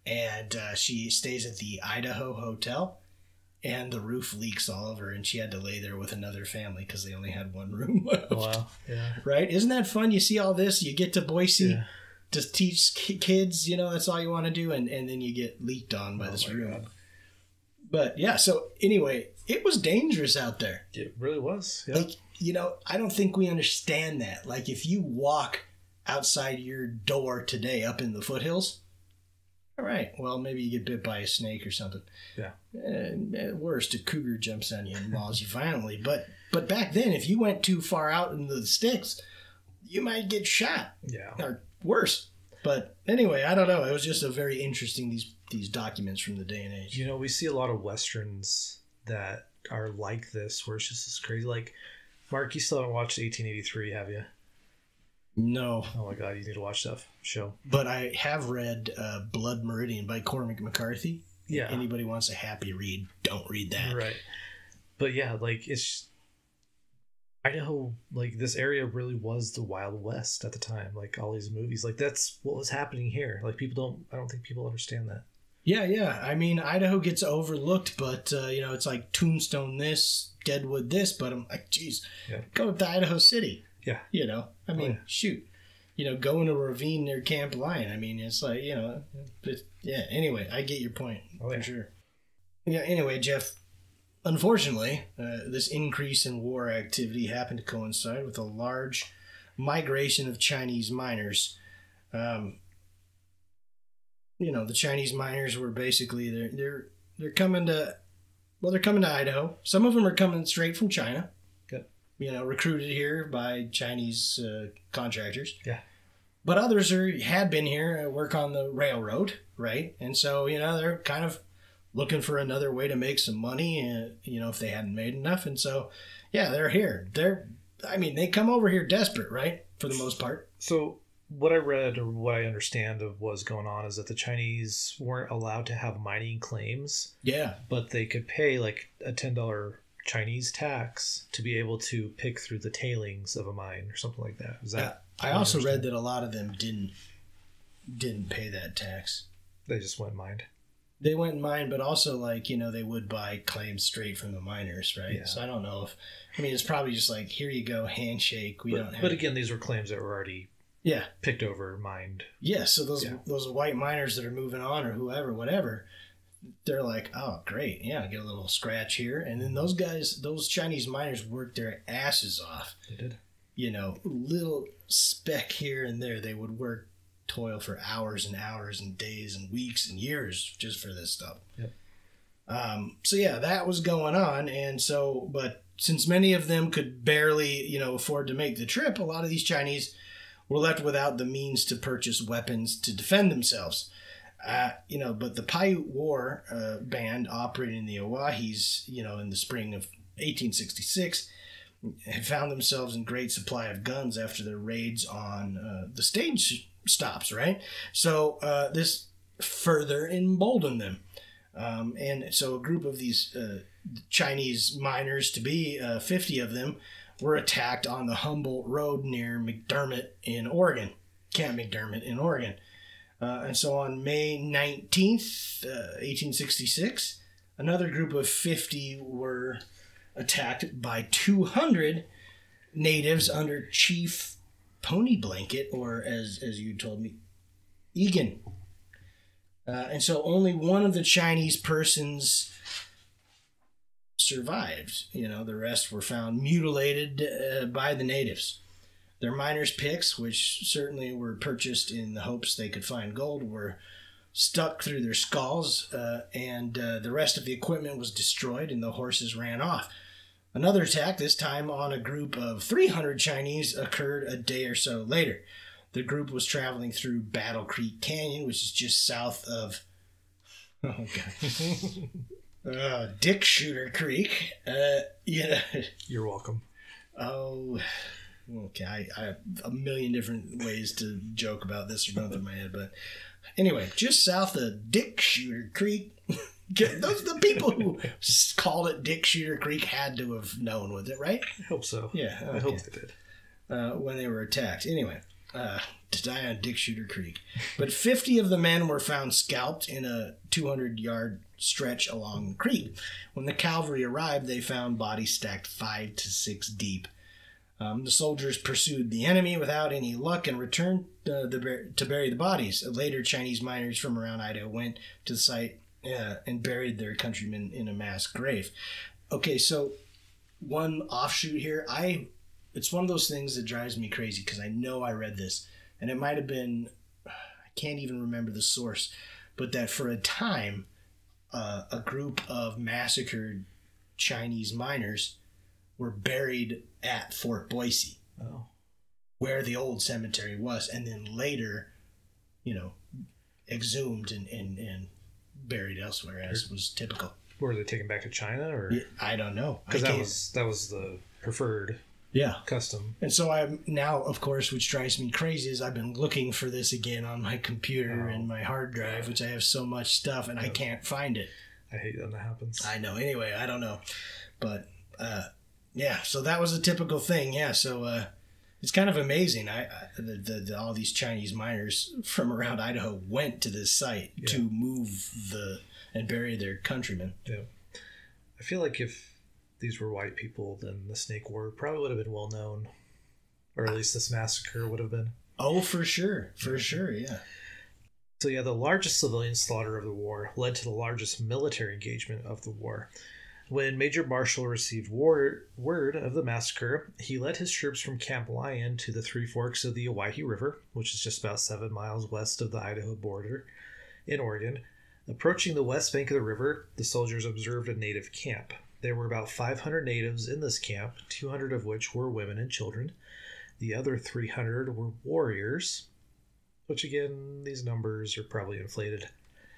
and she stays at the Idaho Hotel, and the roof leaks all over, and she had to lay there with another family because they only had one room left. Wow. Yeah. Right? Isn't that fun? You see all this, you get to Boise to teach kids, that's all you want to do, and then you get leaked on by this room. God. But yeah, so anyway, it was dangerous out there. It really was. Yeah. Like, I don't think we understand that. Like, if you walk outside your door today up in the foothills, all right, well, maybe you get bit by a snake or something. Yeah. At worst, a cougar jumps on you and mauls you violently. But back then, if you went too far out into the sticks, you might get shot. Yeah. Or worse. But anyway, I don't know. It was just a very interesting, these documents from the day and age. We see a lot of Westerns that are like this, where it's just this crazy. Like, Mark, you still haven't watched 1883, have you? No. Oh my God, you need to watch that show. But I have read Blood Meridian by Cormac McCarthy. Yeah. If anybody wants a happy read, don't read that. Right. But yeah, like, it's Idaho, like, this area really was the Wild West at the time. Like, all these movies, like, that's what was happening here. Like, I don't think people understand that. Yeah. I mean, Idaho gets overlooked, but, it's like Tombstone this, Deadwood this, but I'm like, geez, go to Idaho City. Yeah. I mean, shoot. Go in a ravine near Camp Lyon. I mean, it's like, anyway, I get your point for sure. Yeah, anyway, Jeff, unfortunately, this increase in war activity happened to coincide with a large migration of Chinese miners. The Chinese miners were basically, they're coming to Idaho. Some of them are coming straight from China. Recruited here by Chinese contractors. Yeah. But others had been here, work on the railroad, right? And so, they're kind of looking for another way to make some money, if they hadn't made enough. And so, they're here. They come over here desperate, right? For the most part. So what I read, or what I understand of what's going on, is that the Chinese weren't allowed to have mining claims. Yeah. But they could pay like a $10 Chinese tax to be able to pick through the tailings of a mine or something like that. Is that? I also read that a lot of them didn't pay that tax. They just went and mined. They went and mined, but also they would buy claims straight from the miners, right? Yeah. So I don't know it's probably just like, here you go, handshake. But again, these were claims that were already picked over, mined. Yeah. So those white miners that are moving on, or whatever. They're like, oh, great. Yeah, get a little scratch here. And then those Chinese miners worked their asses off. They did. Little speck here and there. They would toil for hours and hours and days and weeks and years just for this stuff. Yep. That was going on. And so, but since many of them could barely, afford to make the trip, a lot of these Chinese were left without the means to purchase weapons to defend themselves. But the Paiute War band operating in the Owahis, in the spring of 1866, had found themselves in great supply of guns after their raids on the stage stops, right? So this further emboldened them. And so a group of these Chinese miners, 50 of them, were attacked on the Humboldt Road near McDermott in Oregon, Camp McDermott in Oregon. And so on May 19th, 1866, another group of 50 were attacked by 200 natives under Chief Pony Blanket, or as you told me, Egan. And so only one of the Chinese persons survived. The rest were found mutilated by the natives. Their miners' picks, which certainly were purchased in the hopes they could find gold, were stuck through their skulls, and the rest of the equipment was destroyed, and the horses ran off. Another attack, this time on a group of 300 Chinese, occurred a day or so later. The group was traveling through Battle Creek Canyon, which is just south of Dick Shooter Creek. You're welcome. Oh, okay. I have a million different ways to joke about this going through my head, but anyway, just south of Dick Shooter Creek. Those the people who called it Dick Shooter Creek had to have known with it, right? I hope so. Yeah, okay. I hope they did. When they were attacked. Anyway, to die on Dick Shooter Creek. But 50 of the men were found scalped in a 200-yard stretch along the creek. When the cavalry arrived, they found bodies stacked 5 to 6 deep. The soldiers pursued the enemy without any luck and returned to bury the bodies. Later, Chinese miners from around Idaho went to the site and buried their countrymen in a mass grave. Okay, so one offshoot here, it's one of those things that drives me crazy because I know I read this, and it might have been, I can't even remember the source, but that for a time, a group of massacred Chinese miners were buried at Fort Boise, where the old cemetery was, and then later, exhumed and buried elsewhere, as was typical. Were they taken back to China, or I don't know, because that was the preferred custom. And so I'm now, of course, which drives me crazy, is I've been looking for this again on my computer and my hard drive, which I have so much stuff, and I can't find it. I hate when that happens. I know. Anyway, I don't know, but so that was a typical thing. Yeah, so it's kind of amazing. All these Chinese miners from around Idaho went to this site to move and bury their countrymen. Yeah, I feel like if these were white people, then the Snake War probably would have been well known, or at least this massacre would have been. Oh, for sure, yeah. So the largest civilian slaughter of the war led to the largest military engagement of the war. When Major Marshall received word of the massacre, he led his troops from Camp Lyon to the Three Forks of the Owyhee River, which is just about 7 miles west of the Idaho border in Oregon. Approaching the west bank of the river, the soldiers observed a native camp. There were about 500 natives in this camp, 200 of which were women and children. The other 300 were warriors, which again, these numbers are probably inflated.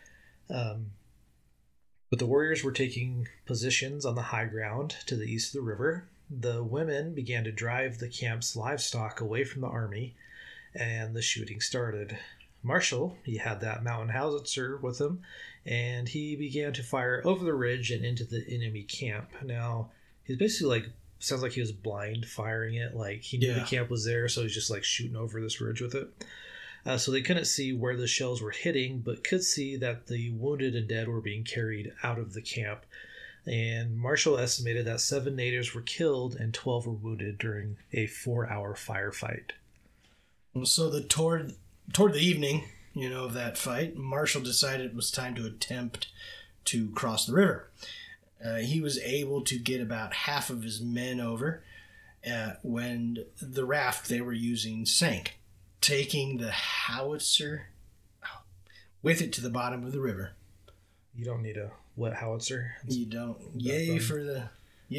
But the warriors were taking positions on the high ground to the east of the river. The women began to drive the camp's livestock away from the army, and the shooting started. Marshall, he had that mountain howitzer with him, and he began to fire over the ridge and into the enemy camp. Now, he's basically sounds like he was blind firing it, like he knew the camp was there, so he's just shooting over this ridge with it. So they couldn't see where the shells were hitting, but could see that the wounded and dead were being carried out of the camp. And Marshall estimated that 7 natives were killed and 12 were wounded during a 4-hour firefight. So toward the evening, of that fight, Marshall decided it was time to attempt to cross the river. He was able to get about half of his men over when the raft they were using sank, taking the howitzer with it to the bottom of the river. You don't need a wet howitzer. You don't. Yay for the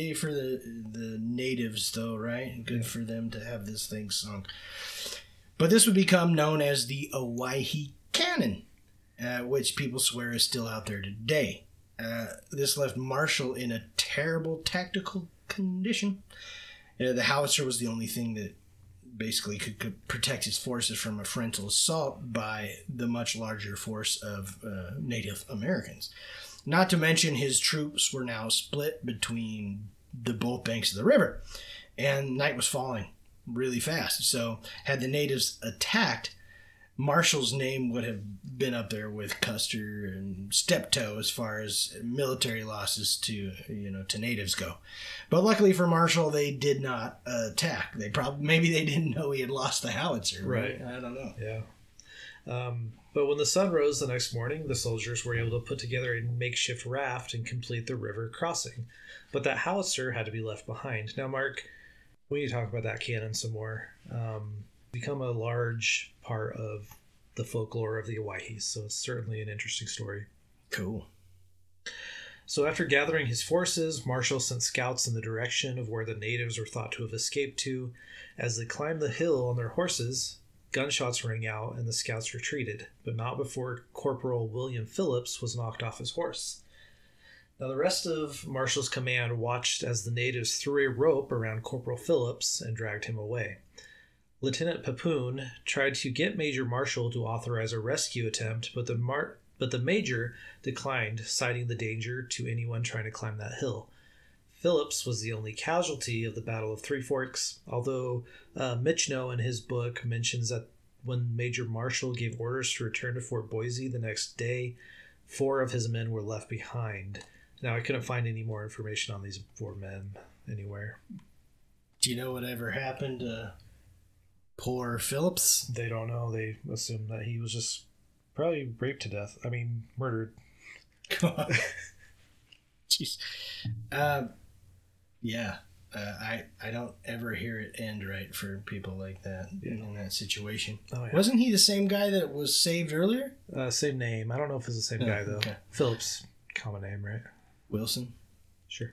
natives, though, right? Good for them to have this thing sunk. But this would become known as the Owyhee Cannon, which people swear is still out there today. This left Marshall in a terrible tactical condition. The howitzer was the only thing that basically could protect his forces from a frontal assault by the much larger force of Native Americans. Not to mention his troops were now split between the both banks of the river, and night was falling really fast. So had the natives attacked, Marshall's name would have been up there with Custer and Steptoe as far as military losses to natives go. But luckily for Marshall, they did not attack. Maybe they didn't know he had lost the howitzer. Right? I don't know. Yeah. But when the sun rose the next morning, the soldiers were able to put together a makeshift raft and complete the river crossing. But that howitzer had to be left behind. Now, Mark, we need to talk about that cannon some more. Become a large part of the folklore of the Owyhees, so it's certainly an interesting story. Cool. So after gathering his forces, Marshall sent scouts in the direction of where the natives were thought to have escaped to. As they climbed the hill on their horses, gunshots rang out and the scouts retreated, but not before Corporal William Phillips was knocked off his horse. Now the rest of Marshall's command watched as the natives threw a rope around Corporal Phillips and dragged him away. Lieutenant Papoon tried to get Major Marshall to authorize a rescue attempt, but the major declined, citing the danger to anyone trying to climb that hill. Phillips was the only casualty of the Battle of Three Forks, although Michno in his book mentions that when Major Marshall gave orders to return to Fort Boise the next day, 4 of his men were left behind. Now, I couldn't find any more information on these 4 men anywhere. Do you know whatever happened to poor Phillips? They don't know. They assume that he was just probably raped to death. I mean, murdered. Jeez. Yeah. I don't ever hear it end right for people like that in that situation. Oh, yeah. Wasn't he the same guy that was saved earlier? Same name. I don't know if it's the same guy, though. Okay. Phillips, common name, right? Wilson? Sure.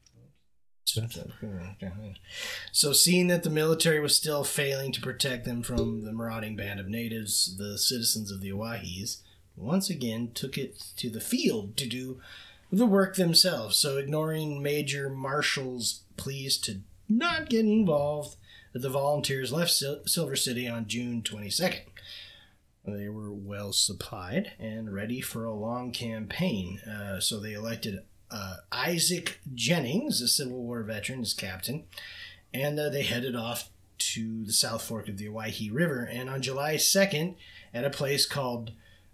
So, seeing that the military was still failing to protect them from the marauding band of natives, the citizens of the Owahis once again took it to the field to do the work themselves. So, ignoring Major Marshall's pleas to not get involved, the volunteers left Silver City on June 22nd. They were well supplied and ready for a long campaign. So they elected Isaac Jennings, a Civil War veteran, as captain, and they headed off to the South Fork of the Owyhee River. And on July 2nd, at a place called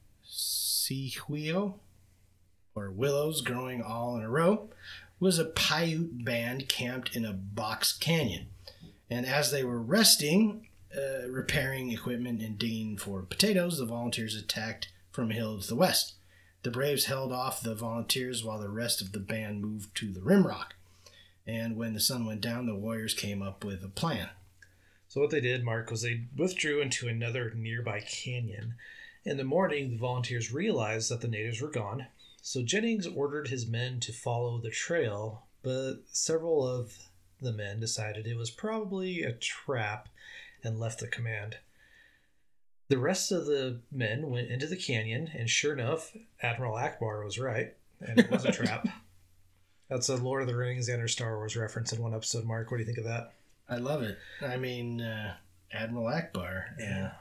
Sihuio, or willows growing all in a row, was a Paiute band camped in a box canyon. And as they were resting, repairing equipment and digging for potatoes, the volunteers attacked from a hill to the west. The Braves held off the volunteers while the rest of the band moved to the rimrock. And when the sun went down, the warriors came up with a plan. So what they did, Mark, was they withdrew into another nearby canyon. In the morning, the volunteers realized that the natives were gone. So Jennings ordered his men to follow the trail, but several of the men decided it was probably a trap and left the command. The rest of the men went into the canyon, and sure enough, Admiral Akbar was right, and it was a trap. That's a Lord of the Rings and or Star Wars reference in one episode, Mark. What do you think of that? I love it. I mean, Admiral Akbar. Yeah.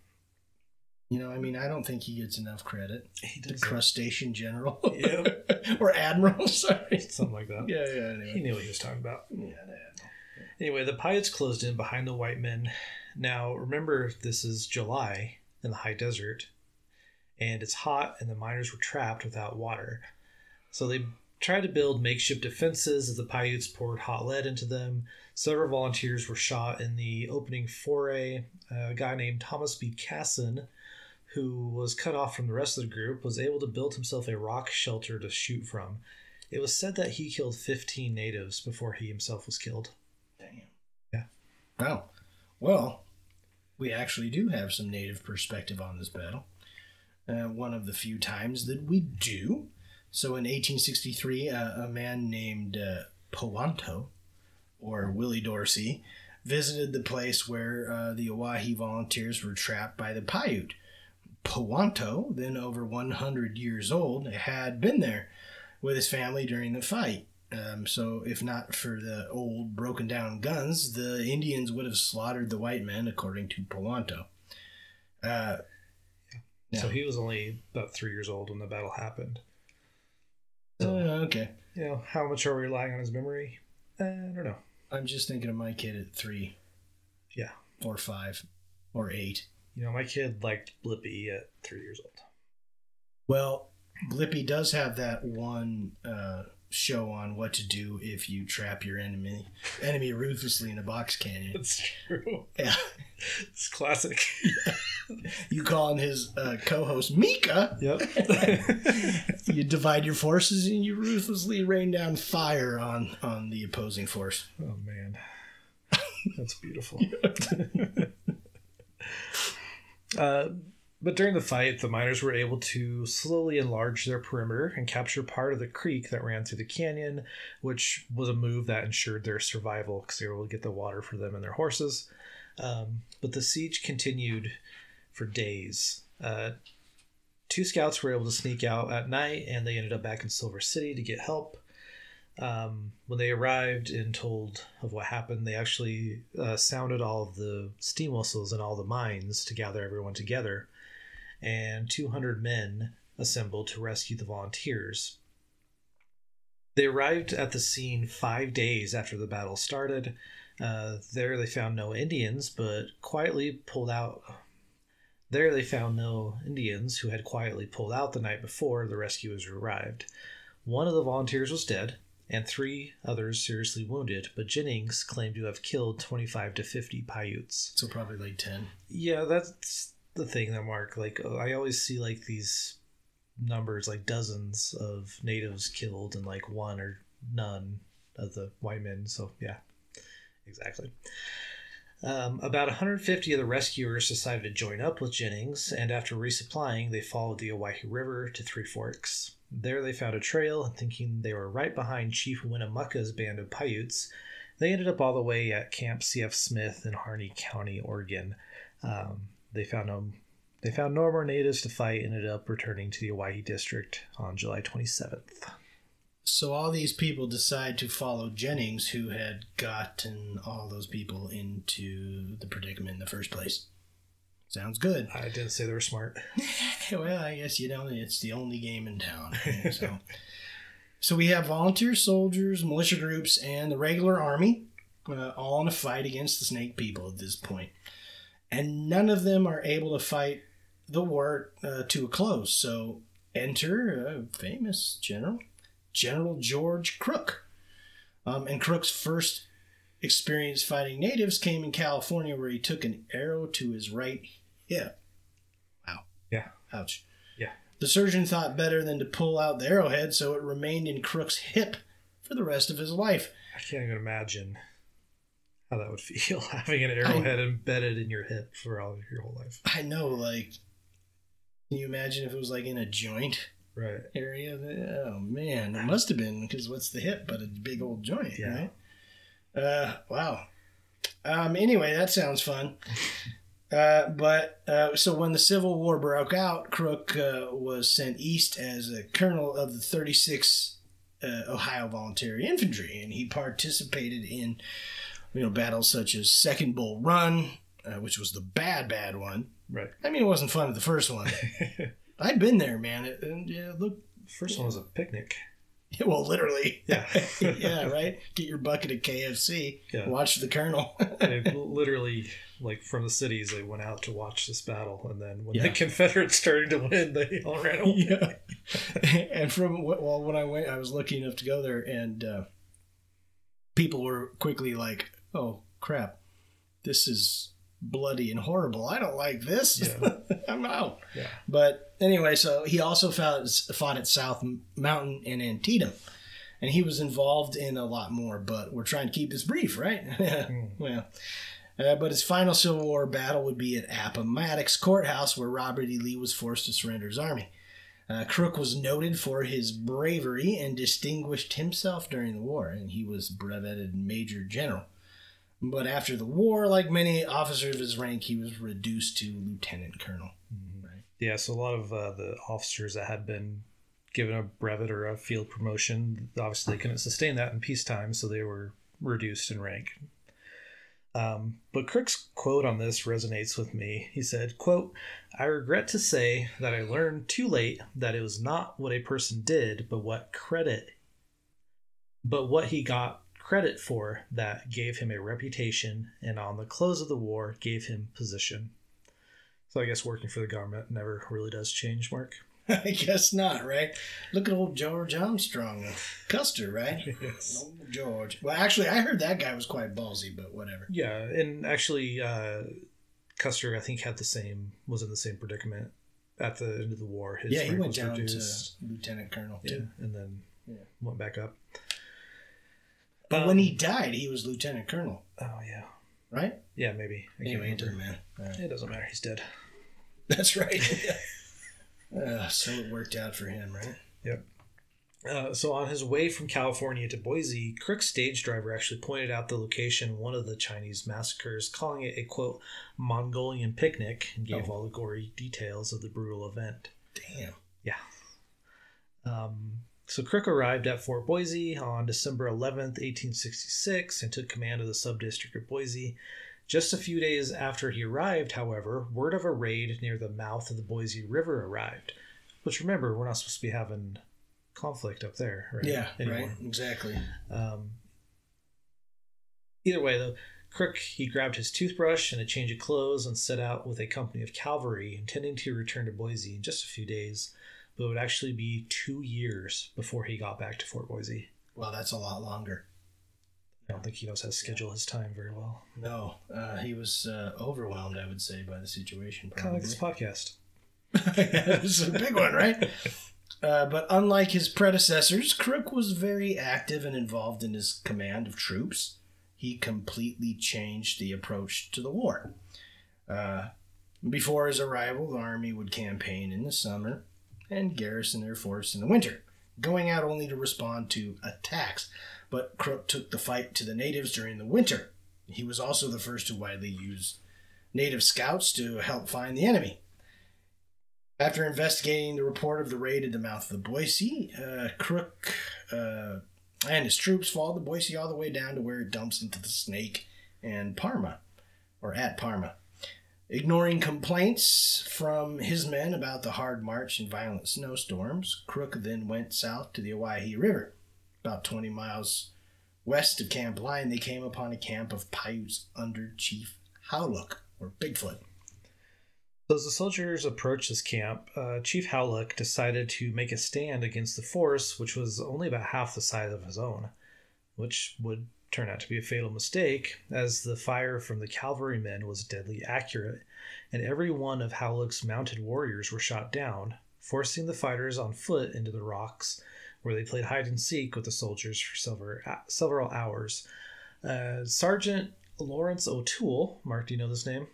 You know, I mean, I don't think he gets enough credit. He does. The crustacean general. Yeah. Or admiral, sorry. Something like that. Yeah, anyway. He knew what he was talking about. Yeah. Anyway, the Paiutes closed in behind the white men. Now, remember, this is July in the high desert, and it's hot, and the miners were trapped without water. So they tried to build makeshift defenses as the Paiutes poured hot lead into them. Several volunteers were shot in the opening foray. A guy named Thomas B. Casson, who was cut off from the rest of the group, was able to build himself a rock shelter to shoot from. It was said that he killed 15 natives before he himself was killed. Damn. Yeah. Wow. Well, we actually do have some native perspective on this battle. One of the few times that we do. So in 1863, a man named Powanto, or Willie Dorsey, visited the place where the Owyhee volunteers were trapped by the Paiute. Powanto, then over 100 years old, had been there with his family during the fight. So if not for the old broken down guns, the Indians would have slaughtered the white men, according to Powanto. So he was only about 3 years old when the battle happened. So, okay. You know, how much are we relying on his memory? I don't know. I'm just thinking of my kid at 3. Yeah. Or 5. Or 8. You know, my kid liked Blippi at 3 years old. Well, Blippi does have that one show on what to do if you trap your enemy ruthlessly in a box canyon. That's true. Yeah. It's classic. You call him his co-host Mika. Yep. You divide your forces and you ruthlessly rain down fire on the opposing force. Oh, man. That's beautiful. But during the fight, the miners were able to slowly enlarge their perimeter and capture part of the creek that ran through the canyon, which was a move that ensured their survival because they were able to get the water for them and their horses. But the siege continued for days. 2 scouts were able to sneak out at night, and they ended up back in Silver City to get help. When they arrived and told of what happened, they actually sounded all of the steam whistles in all the mines to gather everyone together. And 200 men assembled to rescue the volunteers. They arrived at the scene 5 days after the battle started. There they found no Indians, but quietly pulled out. There they found no Indians who had quietly pulled out the night before the rescuers arrived. One of the volunteers was dead, and 3 others seriously wounded, but Jennings claimed to have killed 25 to 50 Paiutes. So probably like 10. Yeah, that's the thing that Mark, like, I always see like these numbers, like dozens of natives killed and like 1 or none of the white men. So yeah, exactly. About 150 of the rescuers decided to join up with Jennings, and after resupplying, they followed the Owyhee River to Three Forks. There they found a trail, and thinking they were right behind Chief Winnemucca's band of Paiutes, they ended up all the way at Camp C.F. Smith in Harney County, Oregon. They found no more natives to fight, and ended up returning to the Owyhee District on July 27th. So all these people decide to follow Jennings, who had gotten all those people into the predicament in the first place. Sounds good. I didn't say they were smart. Well, I guess, it's the only game in town. So we have volunteer soldiers, militia groups, and the regular army, all in a fight against the Snake people at this point. And none of them are able to fight the war to a close. So enter a famous General George Crook. And Crook's first experience fighting natives came in California, where he took an arrow to his right hip. Wow. Yeah. Ouch. Yeah. The surgeon thought better than to pull out the arrowhead, so it remained in Crook's hip for the rest of his life. I can't even imagine how that would feel, having an arrowhead embedded in your hip for all of your whole life. I know, like, can you imagine if it was like in a joint? Right. Area. Oh man, it must have been, because what's the hip but a big old joint, yeah. Right? Wow. Anyway, that sounds fun. So when the Civil War broke out, Crook was sent east as a colonel of the 36th Ohio Volunteer Infantry, and he participated in battles such as Second Bull Run, which was the bad one. Right. I mean, it wasn't fun at the first one. I'd been there, man. Look. First one was a picnic. Yeah, well, literally. Yeah. Yeah, right? Get your bucket of KFC. Yeah. Watch the Colonel. They literally, like, from the cities, they went out to watch this battle. And then when the Confederates started to win, they all ran away. Yeah. And when I went, I was lucky enough to go there, and people were quickly like, oh, crap. This is bloody and horrible. I don't like this. Yeah. I'm out. Yeah. But anyway, so he also fought at South Mountain and Antietam, and he was involved in a lot more, but we're trying to keep this brief, right? Well, but his final Civil War battle would be at Appomattox Courthouse, where Robert E. Lee was forced to surrender his army. Crook was noted for his bravery and distinguished himself during the war, and he was brevetted Major General. But after the war, like many officers of his rank, he was reduced to lieutenant colonel. Mm-hmm. Right? Yeah, so a lot of the officers that had been given a brevet or a field promotion, obviously they couldn't sustain that in peacetime, so they were reduced in rank. But Crook's quote on this resonates with me. He said, quote, "I regret to say that I learned too late that it was not what a person did, but what he got credit for that gave him a reputation, and on the close of the war gave him position." So I guess working for the government never really does change, Mark. I guess not, right? Look at old George Armstrong, Custer, right? Yes. Old George. Well, actually, I heard that guy was quite ballsy, but whatever. Yeah, and actually, Custer, I think, was in the same predicament at the end of the war. He went down reduced to lieutenant colonel, too. Yeah, and then went back up. But when he died, he was lieutenant colonel. Oh, yeah. Right? Yeah, maybe. Anyway, it doesn't matter. Right. It doesn't matter. He's dead. That's right. So it worked out for him, right? Yep. So on his way from California to Boise, Crook's stage driver actually pointed out the location of one of the Chinese massacres, calling it a, quote, Mongolian picnic, and gave all the gory details of the brutal event. Damn. Yeah. So Crook arrived at Fort Boise on December 11th, 1866, and took command of the sub-district of Boise. Just a few days after he arrived, however, word of a raid near the mouth of the Boise River arrived. Which, remember, we're not supposed to be having conflict up there, right? Yeah, anymore. right, exactly. Either way, though, Crook, he grabbed his toothbrush and a change of clothes and set out with a company of cavalry, intending to return to Boise in just a few days, but it would actually be 2 years before he got back to Fort Boise. Well, that's a lot longer. I don't think he knows how to schedule his time very well. No, he was overwhelmed, I would say, by the situation, Kind of probably. like this podcast. This is a big one, right? But unlike his predecessors, Crook was very active and involved in his command of troops. He completely changed the approach to the war. Before his arrival, the Army would campaign in the summer and garrison their force in the winter, going out only to respond to attacks. But Crook took the fight to the natives during the winter. He was also the first to widely use native scouts to help find the enemy. After investigating the report of the raid at the mouth of the Boise, Crook and his troops followed the Boise all the way down to where it dumps into the Snake and Parma, or at Parma. Ignoring complaints from his men about the hard march and violent snowstorms, Crook then went south to the Owyhee River. About 20 miles west of Camp Lyon, they came upon a camp of Paiutes under Chief Howlook, or Bigfoot. So as the soldiers approached this camp, Chief Howlook decided to make a stand against the force, which was only about half the size of his own, which would turn out to be a fatal mistake, as the fire from the cavalrymen was deadly accurate, and every one of Howlook's mounted warriors were shot down, forcing the fighters on foot into the rocks, where they played hide and seek with the soldiers for several hours. Sergeant Lawrence O'Toole, Mark, do you know this name?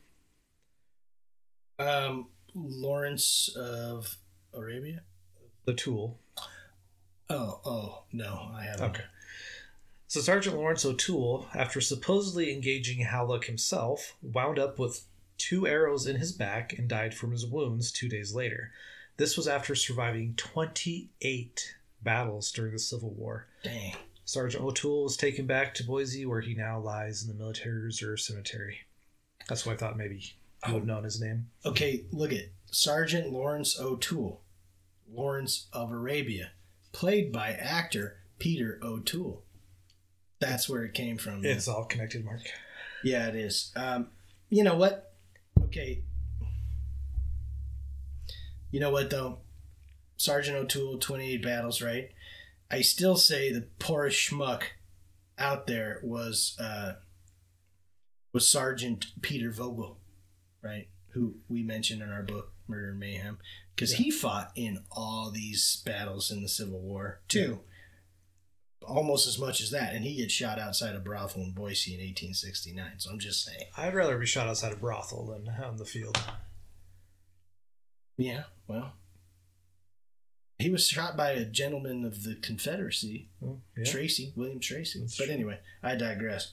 Lawrence of Arabia? O'Toole. Oh, no, I haven't. Okay. So Sergeant Lawrence O'Toole, after supposedly engaging Howlook himself, wound up with 2 arrows in his back and died from his wounds 2 days later. This was after surviving 28 battles during the Civil War. Dang. Sergeant O'Toole was taken back to Boise, where he now lies in the Military Reserve Cemetery. That's why I thought maybe you would have known his name. Okay, look at Sergeant Lawrence O'Toole, Lawrence of Arabia, played by actor Peter O'Toole. That's where it came from. It's all connected, Mark. Yeah, it is. You know what? Okay. You know what, though? Sergeant O'Toole, 28 battles, right? I still say the poorest schmuck out there was Sergeant Peter Vogel, right? Who we mentioned in our book, Murder and Mayhem. Because he fought in all these battles in the Civil War, too. Almost as much as that. And he gets shot outside a brothel in Boise in 1869. So I'm just saying. I'd rather be shot outside a brothel than out in the field. Yeah, well. He was shot by a gentleman of the Confederacy, Tracy, William Tracy. That's true. Anyway, I digress.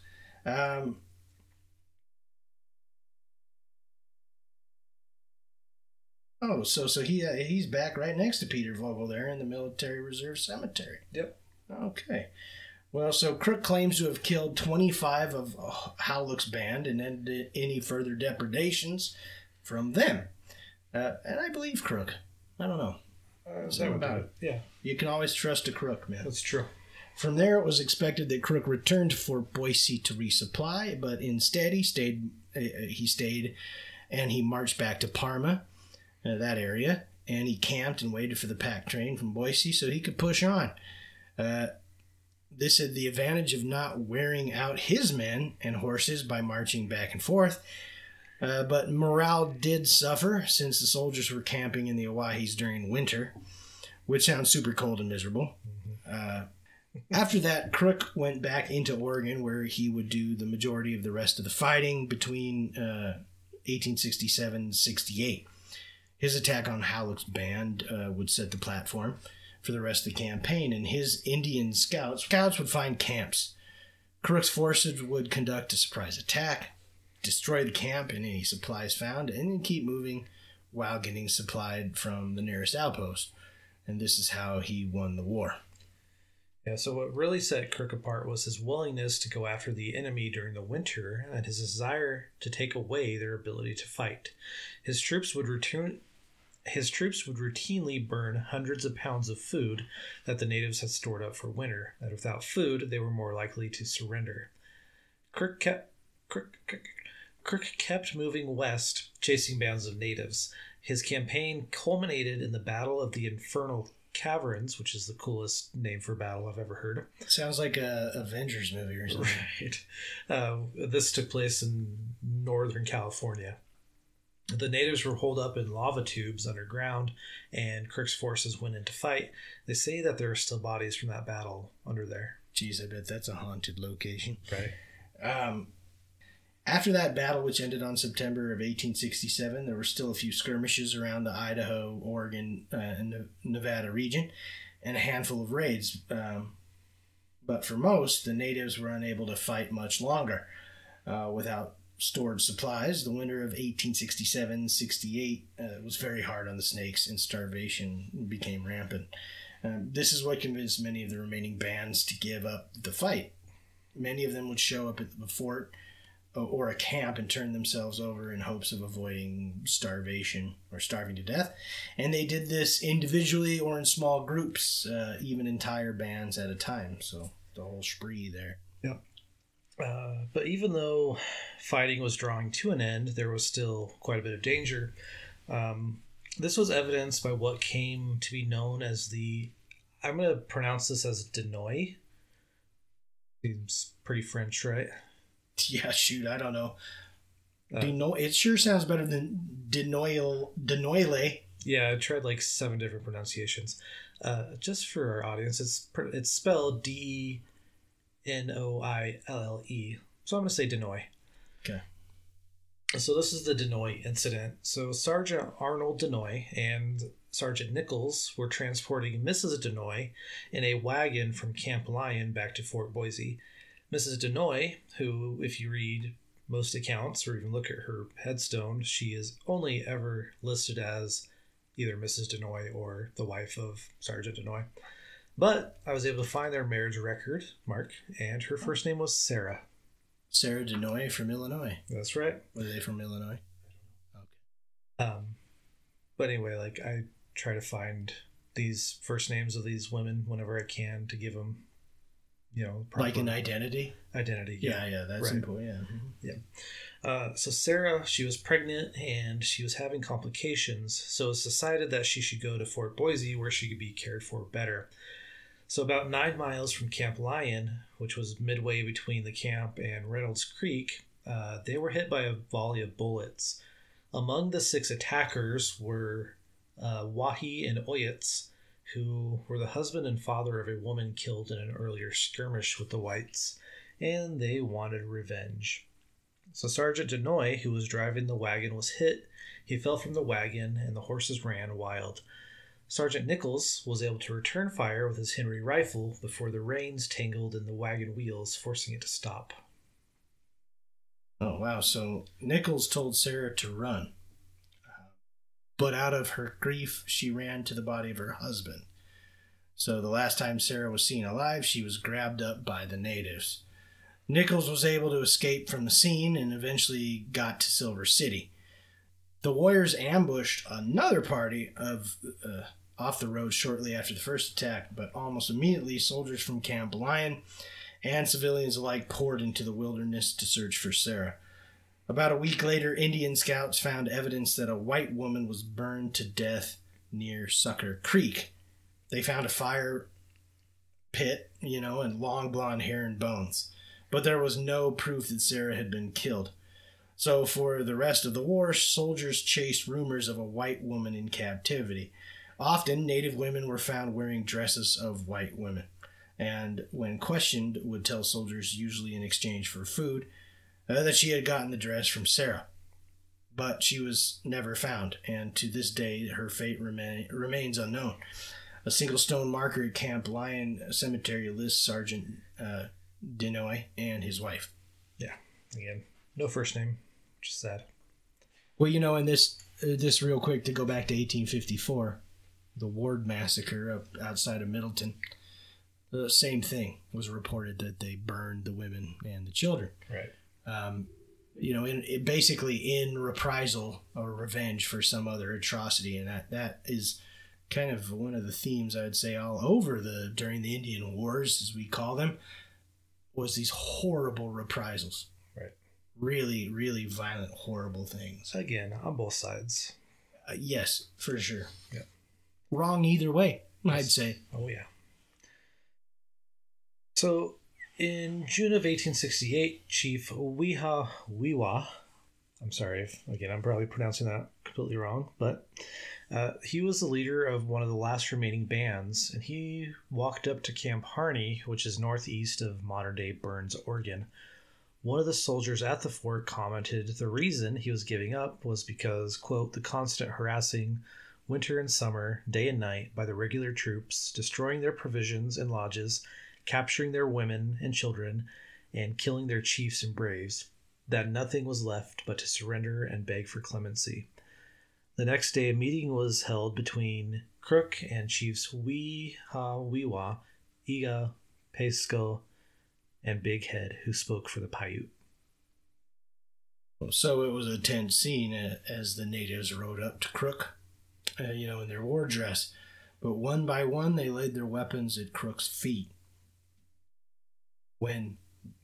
So he's back right next to Peter Vogel there in the Military Reserve Cemetery. Yep. Okay. Well, so Crook claims to have killed 25 of Howlook's band and ended any further depredations from them. And I believe Crook. I don't know. Something about it. Yeah. You can always trust a Crook, man. That's true. From there, it was expected that Crook returned to Fort Boise to resupply, but instead he stayed and he marched back to Parma, that area, and he camped and waited for the pack train from Boise so he could push on. This had the advantage of not wearing out his men and horses by marching back and forth, but morale did suffer since the soldiers were camping in the Owyhees during winter, which sounds super cold and miserable. After that, Crook went back into Oregon, where he would do the majority of the rest of the fighting between 1867 and 68. His attack on Howlook's band would set the platform for the rest of the campaign, and his Indian scouts would find camps. Crook's forces would conduct a surprise attack, destroy the camp and any supplies found, and then keep moving while getting supplied from the nearest outpost. And this is how he won the war. Yeah, so what really set Crook apart was his willingness to go after the enemy during the winter and his desire to take away their ability to fight. His troops would return his troops would routinely burn hundreds of pounds of food that the natives had stored up for winter, and without food, they were more likely to surrender. Kirk kept moving west, chasing bands of natives. His campaign culminated in the Battle of the Infernal Caverns, which is the coolest name for battle I've ever heard. Sounds like a Avengers movie or something. Right. This took place in Northern California. The natives were holed up in lava tubes underground, and Kirk's forces went in to fight. They say that there are still bodies from that battle under there. Jeez, I bet that's a haunted location. Right. After that battle, which ended on September of 1867, there were still a few skirmishes around the Idaho, Oregon, and Nevada region, and a handful of raids. But for most, the natives were unable to fight much longer. Without stored supplies, the winter of 1867-68 was very hard on the Snakes, and starvation became rampant. This is what convinced many of the remaining bands to give up the fight. Many of them would show up at the fort or a camp and turn themselves over in hopes of avoiding starvation or starving to death. And they did this individually or in small groups, even entire bands at a time. So the whole spree there. Yep. But even though fighting was drawing to an end, there was still quite a bit of danger. This was evidenced by what came to be known as I'm going to pronounce this as Denoy. Seems pretty French, right? Yeah, shoot, I don't know. It sure sounds better than Denoyle. Yeah, I tried like 7 different pronunciations. Just for our audience, it's spelled Denoille. So I'm going to say Denoy. Okay. So this is the Denoy incident. So Sergeant Arnold Denoy and Sergeant Nichols were transporting Mrs. Denoy in a wagon from Camp Lyon back to Fort Boise. Mrs. Denoy, who, if you read most accounts or even look at her headstone, she is only ever listed as either Mrs. Denoy or the wife of Sergeant Denoy. But I was able to find their marriage record, Mark, and her first name was Sarah. Sarah Denoy from Illinois. That's right. Were they from Illinois? Okay. But anyway, like I try to find these first names of these women whenever I can to give them, like an identity. Yeah, that's right. important. Yeah. Mm-hmm. Yeah. So Sarah, she was pregnant and she was having complications. So it's decided that she should go to Fort Boise where she could be cared for better. So about 9 miles from Camp Lyon, which was midway between the camp and Reynolds Creek, they were hit by a volley of bullets. Among the 6 attackers were Wahi and Oyetz, who were the husband and father of a woman killed in an earlier skirmish with the whites, and they wanted revenge. So Sergeant Denoy, who was driving the wagon, was hit. He fell from the wagon, and the horses ran wild. Sergeant Nichols was able to return fire with his Henry rifle before the reins tangled in the wagon wheels, forcing it to stop. Oh, wow. So Nichols told Sarah to run. But out of her grief, she ran to the body of her husband. So the last time Sarah was seen alive, she was grabbed up by the natives. Nichols was able to escape from the scene and eventually got to Silver City. The warriors ambushed another party off the road shortly after the first attack, but almost immediately soldiers from Camp Lyon and civilians alike poured into the wilderness to search for Sarah. About a week later, Indian scouts found evidence that a white woman was burned to death near Sucker Creek. They found a fire pit, and long blonde hair and bones. But there was no proof that Sarah had been killed. So for the rest of the war, soldiers chased rumors of a white woman in captivity. Often, Native women were found wearing dresses of white women, and when questioned, would tell soldiers, usually in exchange for food, that she had gotten the dress from Sarah. But she was never found, and to this day, her fate remains unknown. A single stone marker at Camp Lyon Cemetery lists Sergeant Denoy and his wife. Yeah, again, no first name, which is sad. Well, in this real quick, to go back to 1854, the Ward Massacre outside of Middleton, the same thing was reported, that they burned the women and the children. Right. basically in reprisal or revenge for some other atrocity. And that is kind of one of the themes, I would say, all over during the Indian Wars, as we call them, was these horrible reprisals. Right. Really, really violent, horrible things. Again, on both sides. Yes, for sure. Yeah. Wrong either way, I'd say. Oh, yeah. So, in June of 1868, Chief Weha Wiwa, I'm sorry if, again, I'm probably pronouncing that completely wrong, but he was the leader of one of the last remaining bands, and he walked up to Camp Harney, which is northeast of modern-day Burns, Oregon. One of the soldiers at the fort commented the reason he was giving up was because, quote, the constant harassing winter and summer, day and night, by the regular troops, destroying their provisions and lodges, capturing their women and children, and killing their chiefs and braves, that nothing was left but to surrender and beg for clemency. The next day, a meeting was held between Crook and Chiefs Weha-Wiwa, Iga, Pesco, and Big Head, who spoke for the Paiute. So it was a tense scene as the natives rode up to Crook, in their war dress. But one by one, they laid their weapons at Crook's feet. When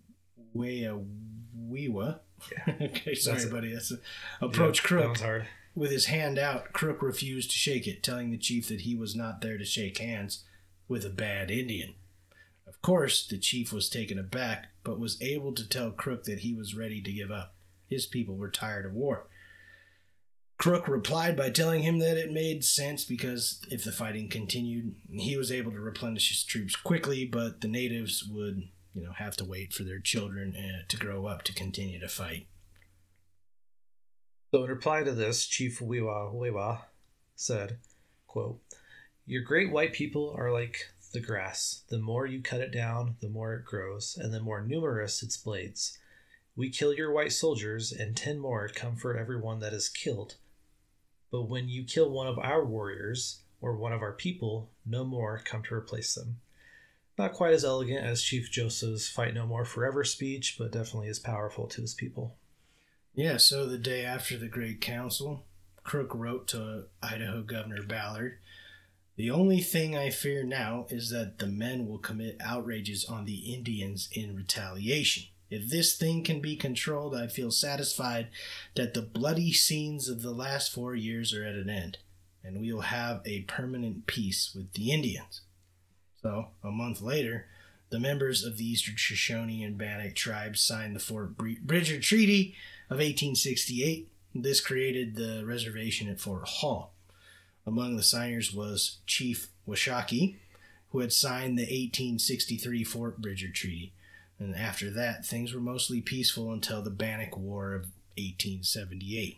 Weha-Wiwa, okay, sorry, buddy, approached Crook. That was hard. With his hand out, Crook refused to shake it, telling the chief that he was not there to shake hands with a bad Indian. Of course, the chief was taken aback, but was able to tell Crook that he was ready to give up. His people were tired of war. Crook replied by telling him that it made sense because if the fighting continued, he was able to replenish his troops quickly, but the natives would, have to wait for their children to grow up to continue to fight. So in reply to this, Chief Wewa said, quote, your great white people are like the grass. The more you cut it down, the more it grows, and the more numerous its blades. We kill your white soldiers, and 10 more come for every one that is killed. But when you kill one of our warriors, or one of our people, no more come to replace them. Not quite as elegant as Chief Joseph's Fight No More Forever speech, but definitely as powerful to his people. Yeah, so the day after the Great Council, Crook wrote to Idaho Governor Ballard, the only thing I fear now is that the men will commit outrages on the Indians in retaliation. If this thing can be controlled, I feel satisfied that the bloody scenes of the last 4 years are at an end, and we will have a permanent peace with the Indians. So, a month later, the members of the Eastern Shoshone and Bannock tribes signed the Fort Bridger Treaty of 1868. This created the reservation at Fort Hall. Among the signers was Chief Washakie, who had signed the 1863 Fort Bridger Treaty. And after that, things were mostly peaceful until the Bannock War of 1878.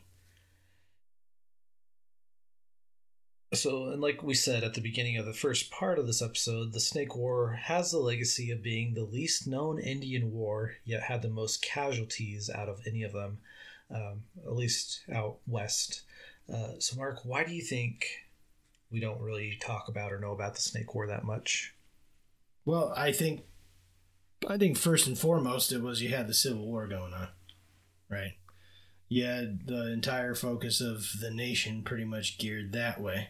So, and like we said at the beginning of the first part of this episode, the Snake War has the legacy of being the least known Indian war, yet had the most casualties out of any of them, at least out west. So, Mark, why do you think we don't really talk about or know about the Snake War that much? Well, I think first and foremost it was you had the Civil War going on, right? You had the entire focus of the nation pretty much geared that way.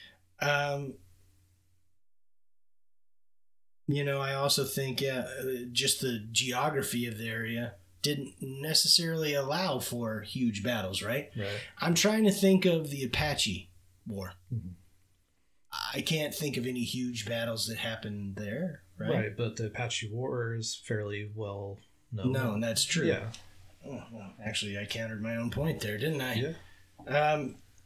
I also think, just the geography of the area didn't necessarily allow for huge battles, right? Right. I'm trying to think of the Apache War. Mm-hmm. I can't think of any huge battles that happened there, right? Right, but the Apache War is fairly well known. No, and that's true. Yeah. Oh, well, actually, I countered my own point there, didn't I? Yeah.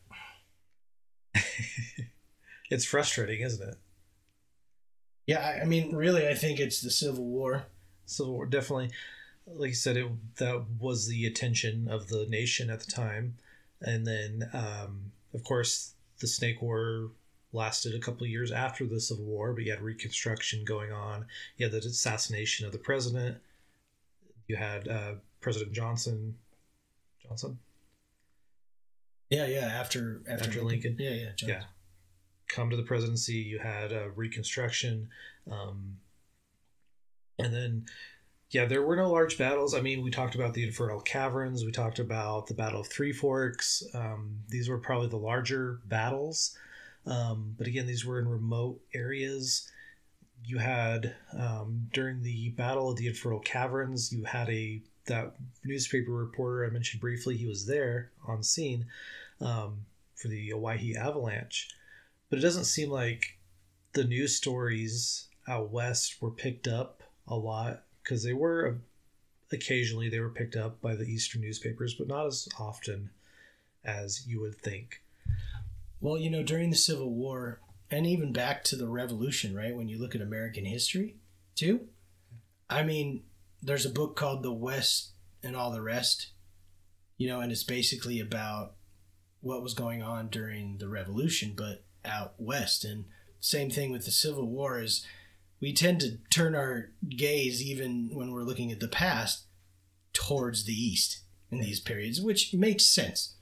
It's frustrating, isn't it? Yeah, I mean, really, I think it's the Civil War. Civil War, definitely. Like you said, that was the attention of the nation at the time. And then, of course, the Snake War lasted a couple of years after the Civil War, but you had Reconstruction going on. You had the assassination of the president. You had President Johnson. Yeah, after Lincoln. Yeah, Johnson. Yeah. Come to the presidency, you had Reconstruction. And then Yeah, there were no large battles. I mean, we talked about the Infernal Caverns. We talked about the Battle of Three Forks. These were probably the larger battles. But again, these were in remote areas. You had, during the Battle of the Infernal Caverns, you had that newspaper reporter I mentioned briefly. He was there on scene for the Owyhee Avalanche. But it doesn't seem like the news stories out west were picked up a lot, because they were occasionally picked up by the eastern newspapers, but not as often as you would think. Well, during the Civil War and even back to the Revolution, right? When you look at American history too, I mean, there's a book called The West and All the Rest, and it's basically about what was going on during the Revolution, but out west. And same thing with the Civil War is we tend to turn our gaze, even when we're looking at the past, towards the east in these periods, which makes sense.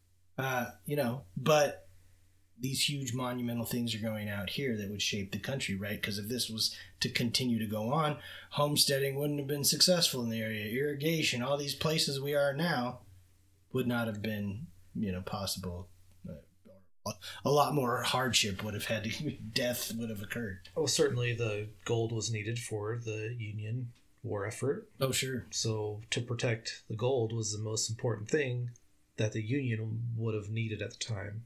But these huge monumental things are going out here that would shape the country, right? Because if this was to continue to go on, homesteading wouldn't have been successful in the area. Irrigation, all these places we are now would not have been, possible. A lot more hardship would have had to, death would have occurred. Oh, certainly the gold was needed for the Union war effort. Oh, sure. So to protect the gold was the most important thing that the Union would have needed at the time.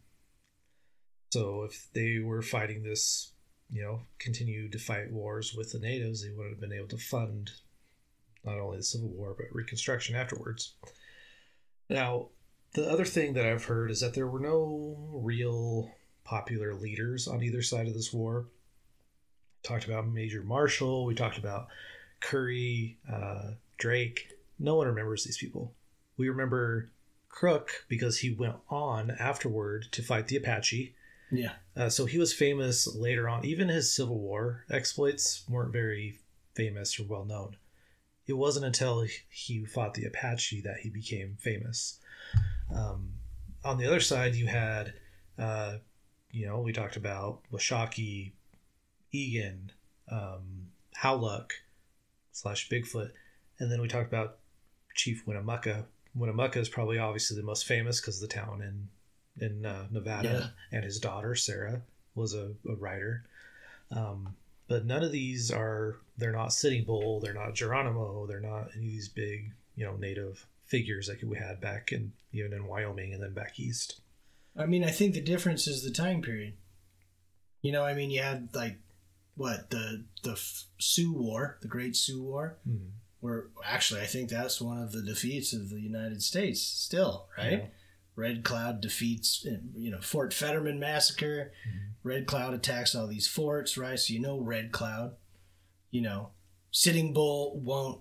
So if they were fighting this, continue to fight wars with the natives, they would have been able to fund not only the Civil War, but Reconstruction afterwards. Now, the other thing that I've heard is that there were no real popular leaders on either side of this war. We talked about Major Marshall. We talked about Curry, Drake. No one remembers these people. We remember Crook because he went on afterward to fight the Apache. Yeah. So he was famous later on. Even his Civil War exploits weren't very famous or well known. It wasn't until he fought the Apache that he became famous. On the other side, you had, we talked about Washakie, Egan, Howluck / Bigfoot, and then we talked about Chief Winnemucca. Winnemucca is probably obviously the most famous because of the town in Nevada, and his daughter Sarah was a writer. But none of these they're not Sitting Bull, they're not Geronimo, they're not any of these big, native figures like we had back even in Wyoming and then back east. I mean, I think the difference is the time period. You had the Sioux War, the Great Sioux War, where actually I think that's one of the defeats of the United States still, right? Yeah. Red Cloud defeats, Fort Fetterman massacre. Red Cloud attacks all these forts, right? So Red Cloud, Sitting Bull won't,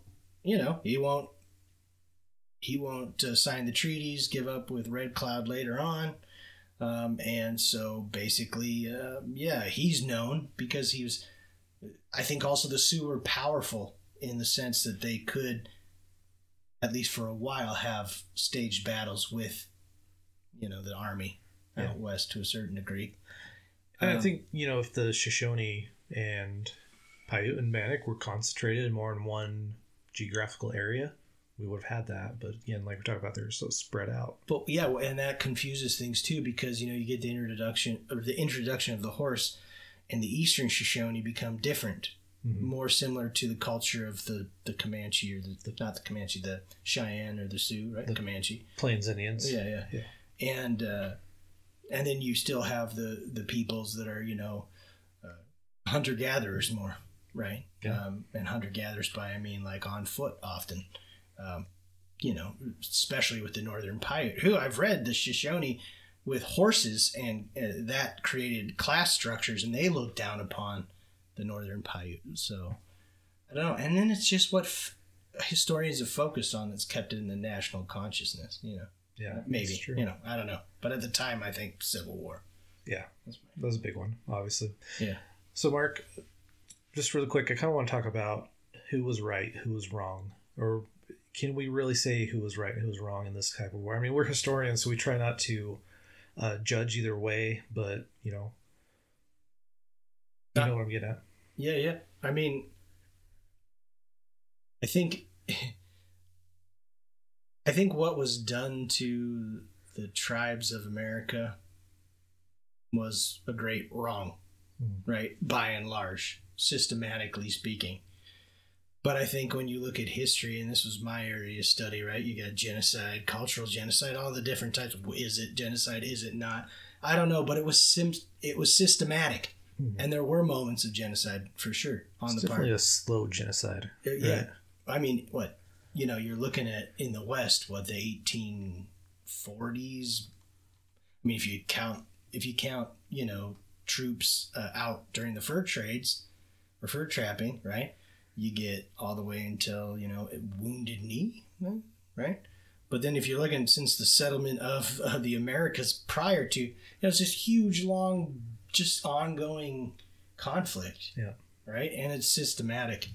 he won't sign the treaties, give up with Red Cloud later on. And so basically, he's known because I think also the Sioux were powerful in the sense that they could, at least for a while, have staged battles with, the army out west to a certain degree. And I think, if the Shoshone and Paiute and Bannock were concentrated more in one geographical area, we would have had that. But again, like we talked about, they're so spread out. But yeah, and that confuses things too, because you get the introduction of the horse, and the Eastern Shoshone become different, more similar to the culture of the Comanche, or not the Comanche, the Cheyenne or the Sioux, right? The Comanche, Plains Indians. Yeah. And then you still have the peoples that are hunter gatherers more, right? Yeah. And hunter gatherers I mean like on foot often. Especially with the Northern Paiute, who I've read the Shoshone with horses, and that created class structures, and they looked down upon the Northern Paiute. So I don't know. And then it's just what historians have focused on that's kept it in the national consciousness. Yeah, maybe. I don't know. But at the time, I think Civil War. Yeah, that was a big one, obviously. Yeah. So Mark, just really quick, I kind of want to talk about who was right, who was wrong, or can we really say who was right and who was wrong in this type of war? I mean, we're historians, so we try not to judge either way, but, you know what I'm getting at. Yeah. I mean, I think what was done to the tribes of America was a great wrong, right? By and large, systematically speaking. But I think when you look at history, and this was my area of study, right? You got genocide, cultural genocide, all the different types. Is it genocide? Is it not? I don't know, but it was systematic, and there were moments of genocide for sure on the part. Definitely a slow genocide. Yeah, right? I mean, what you're looking at in the West, what the 1840s. I mean, if you count, troops out during the fur trades or fur trapping, right? You get all the way until, Wounded Knee, right? But then if you're looking since the settlement of the Americas prior to, it's this huge, long, just ongoing conflict. Yeah. Right? And it's systematic.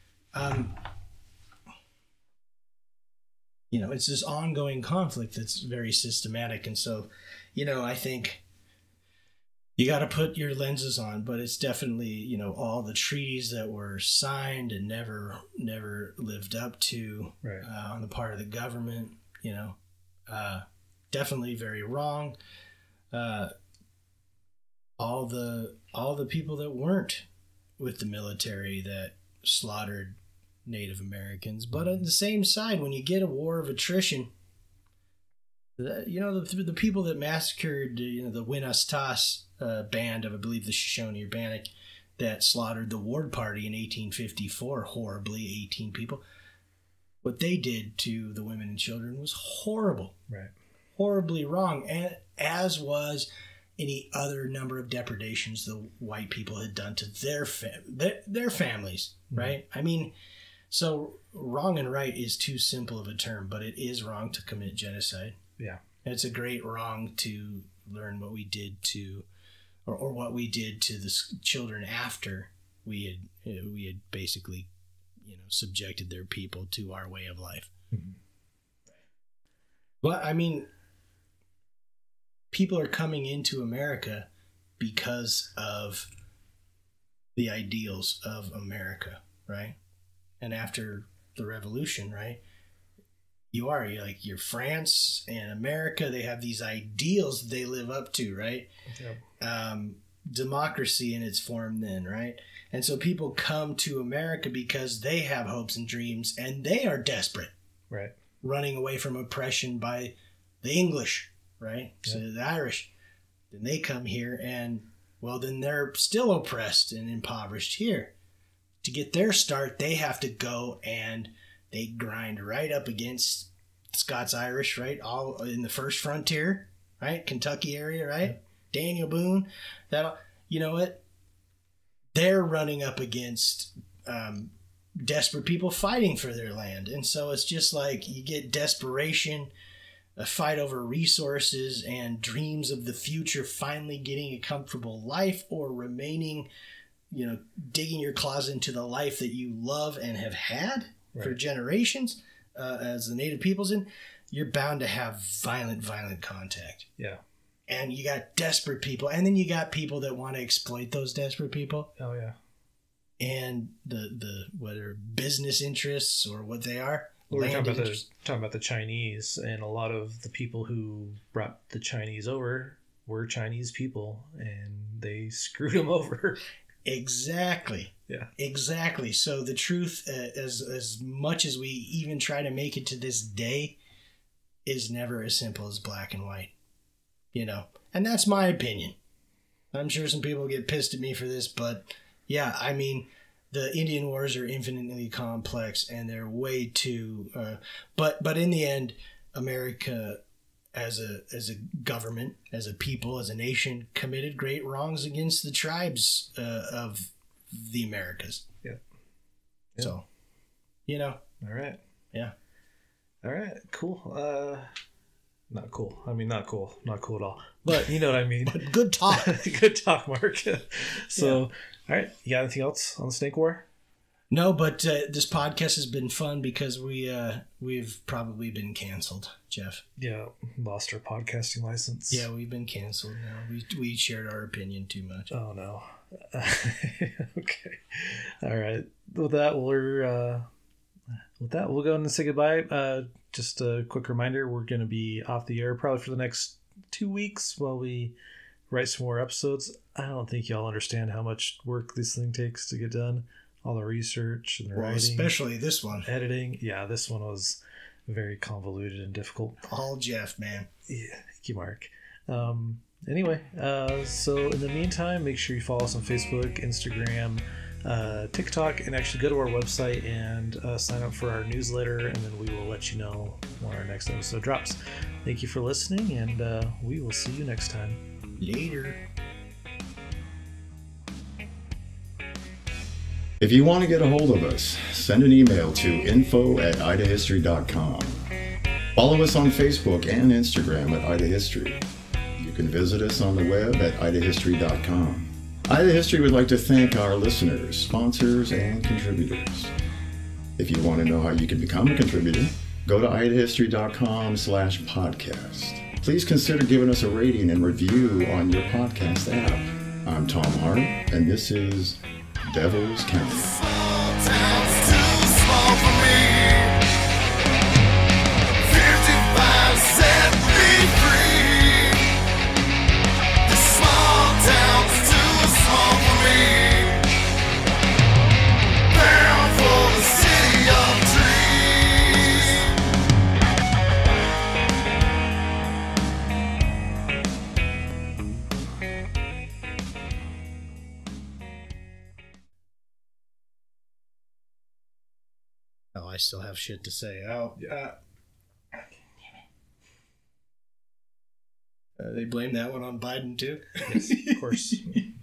It's this ongoing conflict that's very systematic. And so, I think you got to put your lenses on, but it's definitely, all the treaties that were signed and never lived up to on the part of the government, definitely very wrong. All the people that weren't with the military that slaughtered Native Americans. But on the same side, when you get a war of attrition, the people that massacred, the Winastas band of, I believe, the Shoshone or Bannock, that slaughtered the Ward Party in 1854, horribly, 18 people. What they did to the women and children was horrible. Right. Horribly wrong, and as was any other number of depredations the white people had done to their families, right? I mean, so wrong and right is too simple of a term, but it is wrong to commit genocide. Yeah. And it's a great wrong to learn what we did to, or what we did to the children after we had basically, subjected their people to our way of life. Mm-hmm. Well, I mean, people are coming into America because of the ideals of America, right? And after the revolution, right? You're France and America, they have these ideals they live up to, right? Yep. Democracy in its form then, right? And so people come to America because they have hopes and dreams, and they are desperate. Right. Running away from oppression by the English, right? Yep. So the Irish. Then they come here and, then they're still oppressed and impoverished here. To get their start, they have to go and they grind right up against Scots-Irish, right? All in the first frontier, right? Kentucky area, right? Yep. Daniel Boone. You know what? They're running up against desperate people fighting for their land. And so it's just like you get desperation, a fight over resources and dreams of the future, finally getting a comfortable life, or remaining, digging your claws into the life that you love and have had for generations as the native peoples in. You're bound to have violent contact. Yeah. And you got desperate people, and then you got people that want to exploit those desperate people. Oh yeah. And the whether business interests or what they are. We're talking about the Chinese, and a lot of the people who brought the Chinese over were Chinese people, and they screwed them over. Exactly. Yeah. Exactly. So the truth, as much as we even try to make it to this day, is never as simple as black and white. And that's my opinion. I'm sure some people get pissed at me for this, but yeah, I mean, the Indian Wars are infinitely complex, and they're way too. But in the end, America, as a government, as a people, as a nation, committed great wrongs against the tribes of the Americas. Yeah. So, All right. Yeah. All right. Cool. Not cool. I mean, not cool. Not cool at all. But you know what I mean. But good talk. Good talk, Mark. So, All right. You got anything else on the Snake War? No, but this podcast has been fun because we've probably been canceled, Jeff. Yeah, lost our podcasting license. Yeah, we've been canceled now. We shared our opinion too much. Oh, no. Okay. All right. With that, with that, we'll go and say goodbye. Just a quick reminder, we're going to be off the air probably for the next 2 weeks while we write some more episodes. I don't think y'all understand how much work this thing takes to get done. All the research and the writing. Especially this one. Editing. Yeah, this one was very convoluted and difficult. All Jeff, man. Yeah, thank you, Mark. Anyway, so in the meantime, make sure you follow us on Facebook, Instagram, TikTok, and actually go to our website and sign up for our newsletter, and then we will let you know when our next episode drops. Thank you for listening, and we will see you next time. Later. If you want to get a hold of us, send an email to info@idahistory.com. Follow us on Facebook and Instagram at Ida History. You can visit us on the web at idahistory.com. Ida History would like to thank our listeners, sponsors, and contributors. If you want to know how you can become a contributor, go to idahistory.com/podcast. Please consider giving us a rating and review on your podcast app. I'm Tom Hart, and this is Devil's County. Small town's too small for me. 55 set me free. The small town's too small for me. Bound for the city of Oh, I still have shit to say. Oh, they blame that one on Biden, too? Yes, of course.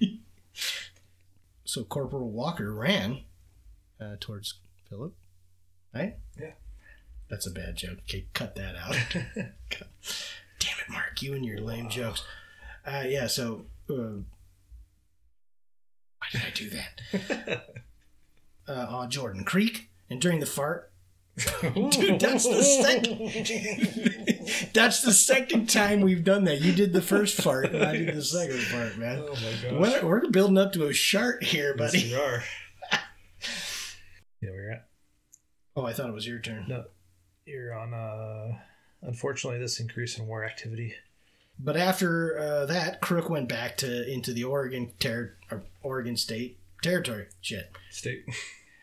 So Corporal Walker ran towards Philip, right? Yeah. That's a bad joke. Okay, cut that out. Damn it, Mark, you and your lame jokes. Yeah, so why did I do that? On Jordan Creek, and during the fart. Dude, that's the second time we've done that. You did the first fart, and I did the second fart, man. Oh my gosh. We're building up to a shart here, buddy. Yes, we are. Yeah, we're at. Oh, I thought it was your turn. No, you're on. Unfortunately, this increase in war activity. But after that, Crook went back into the Oregon State territory. Shit. State.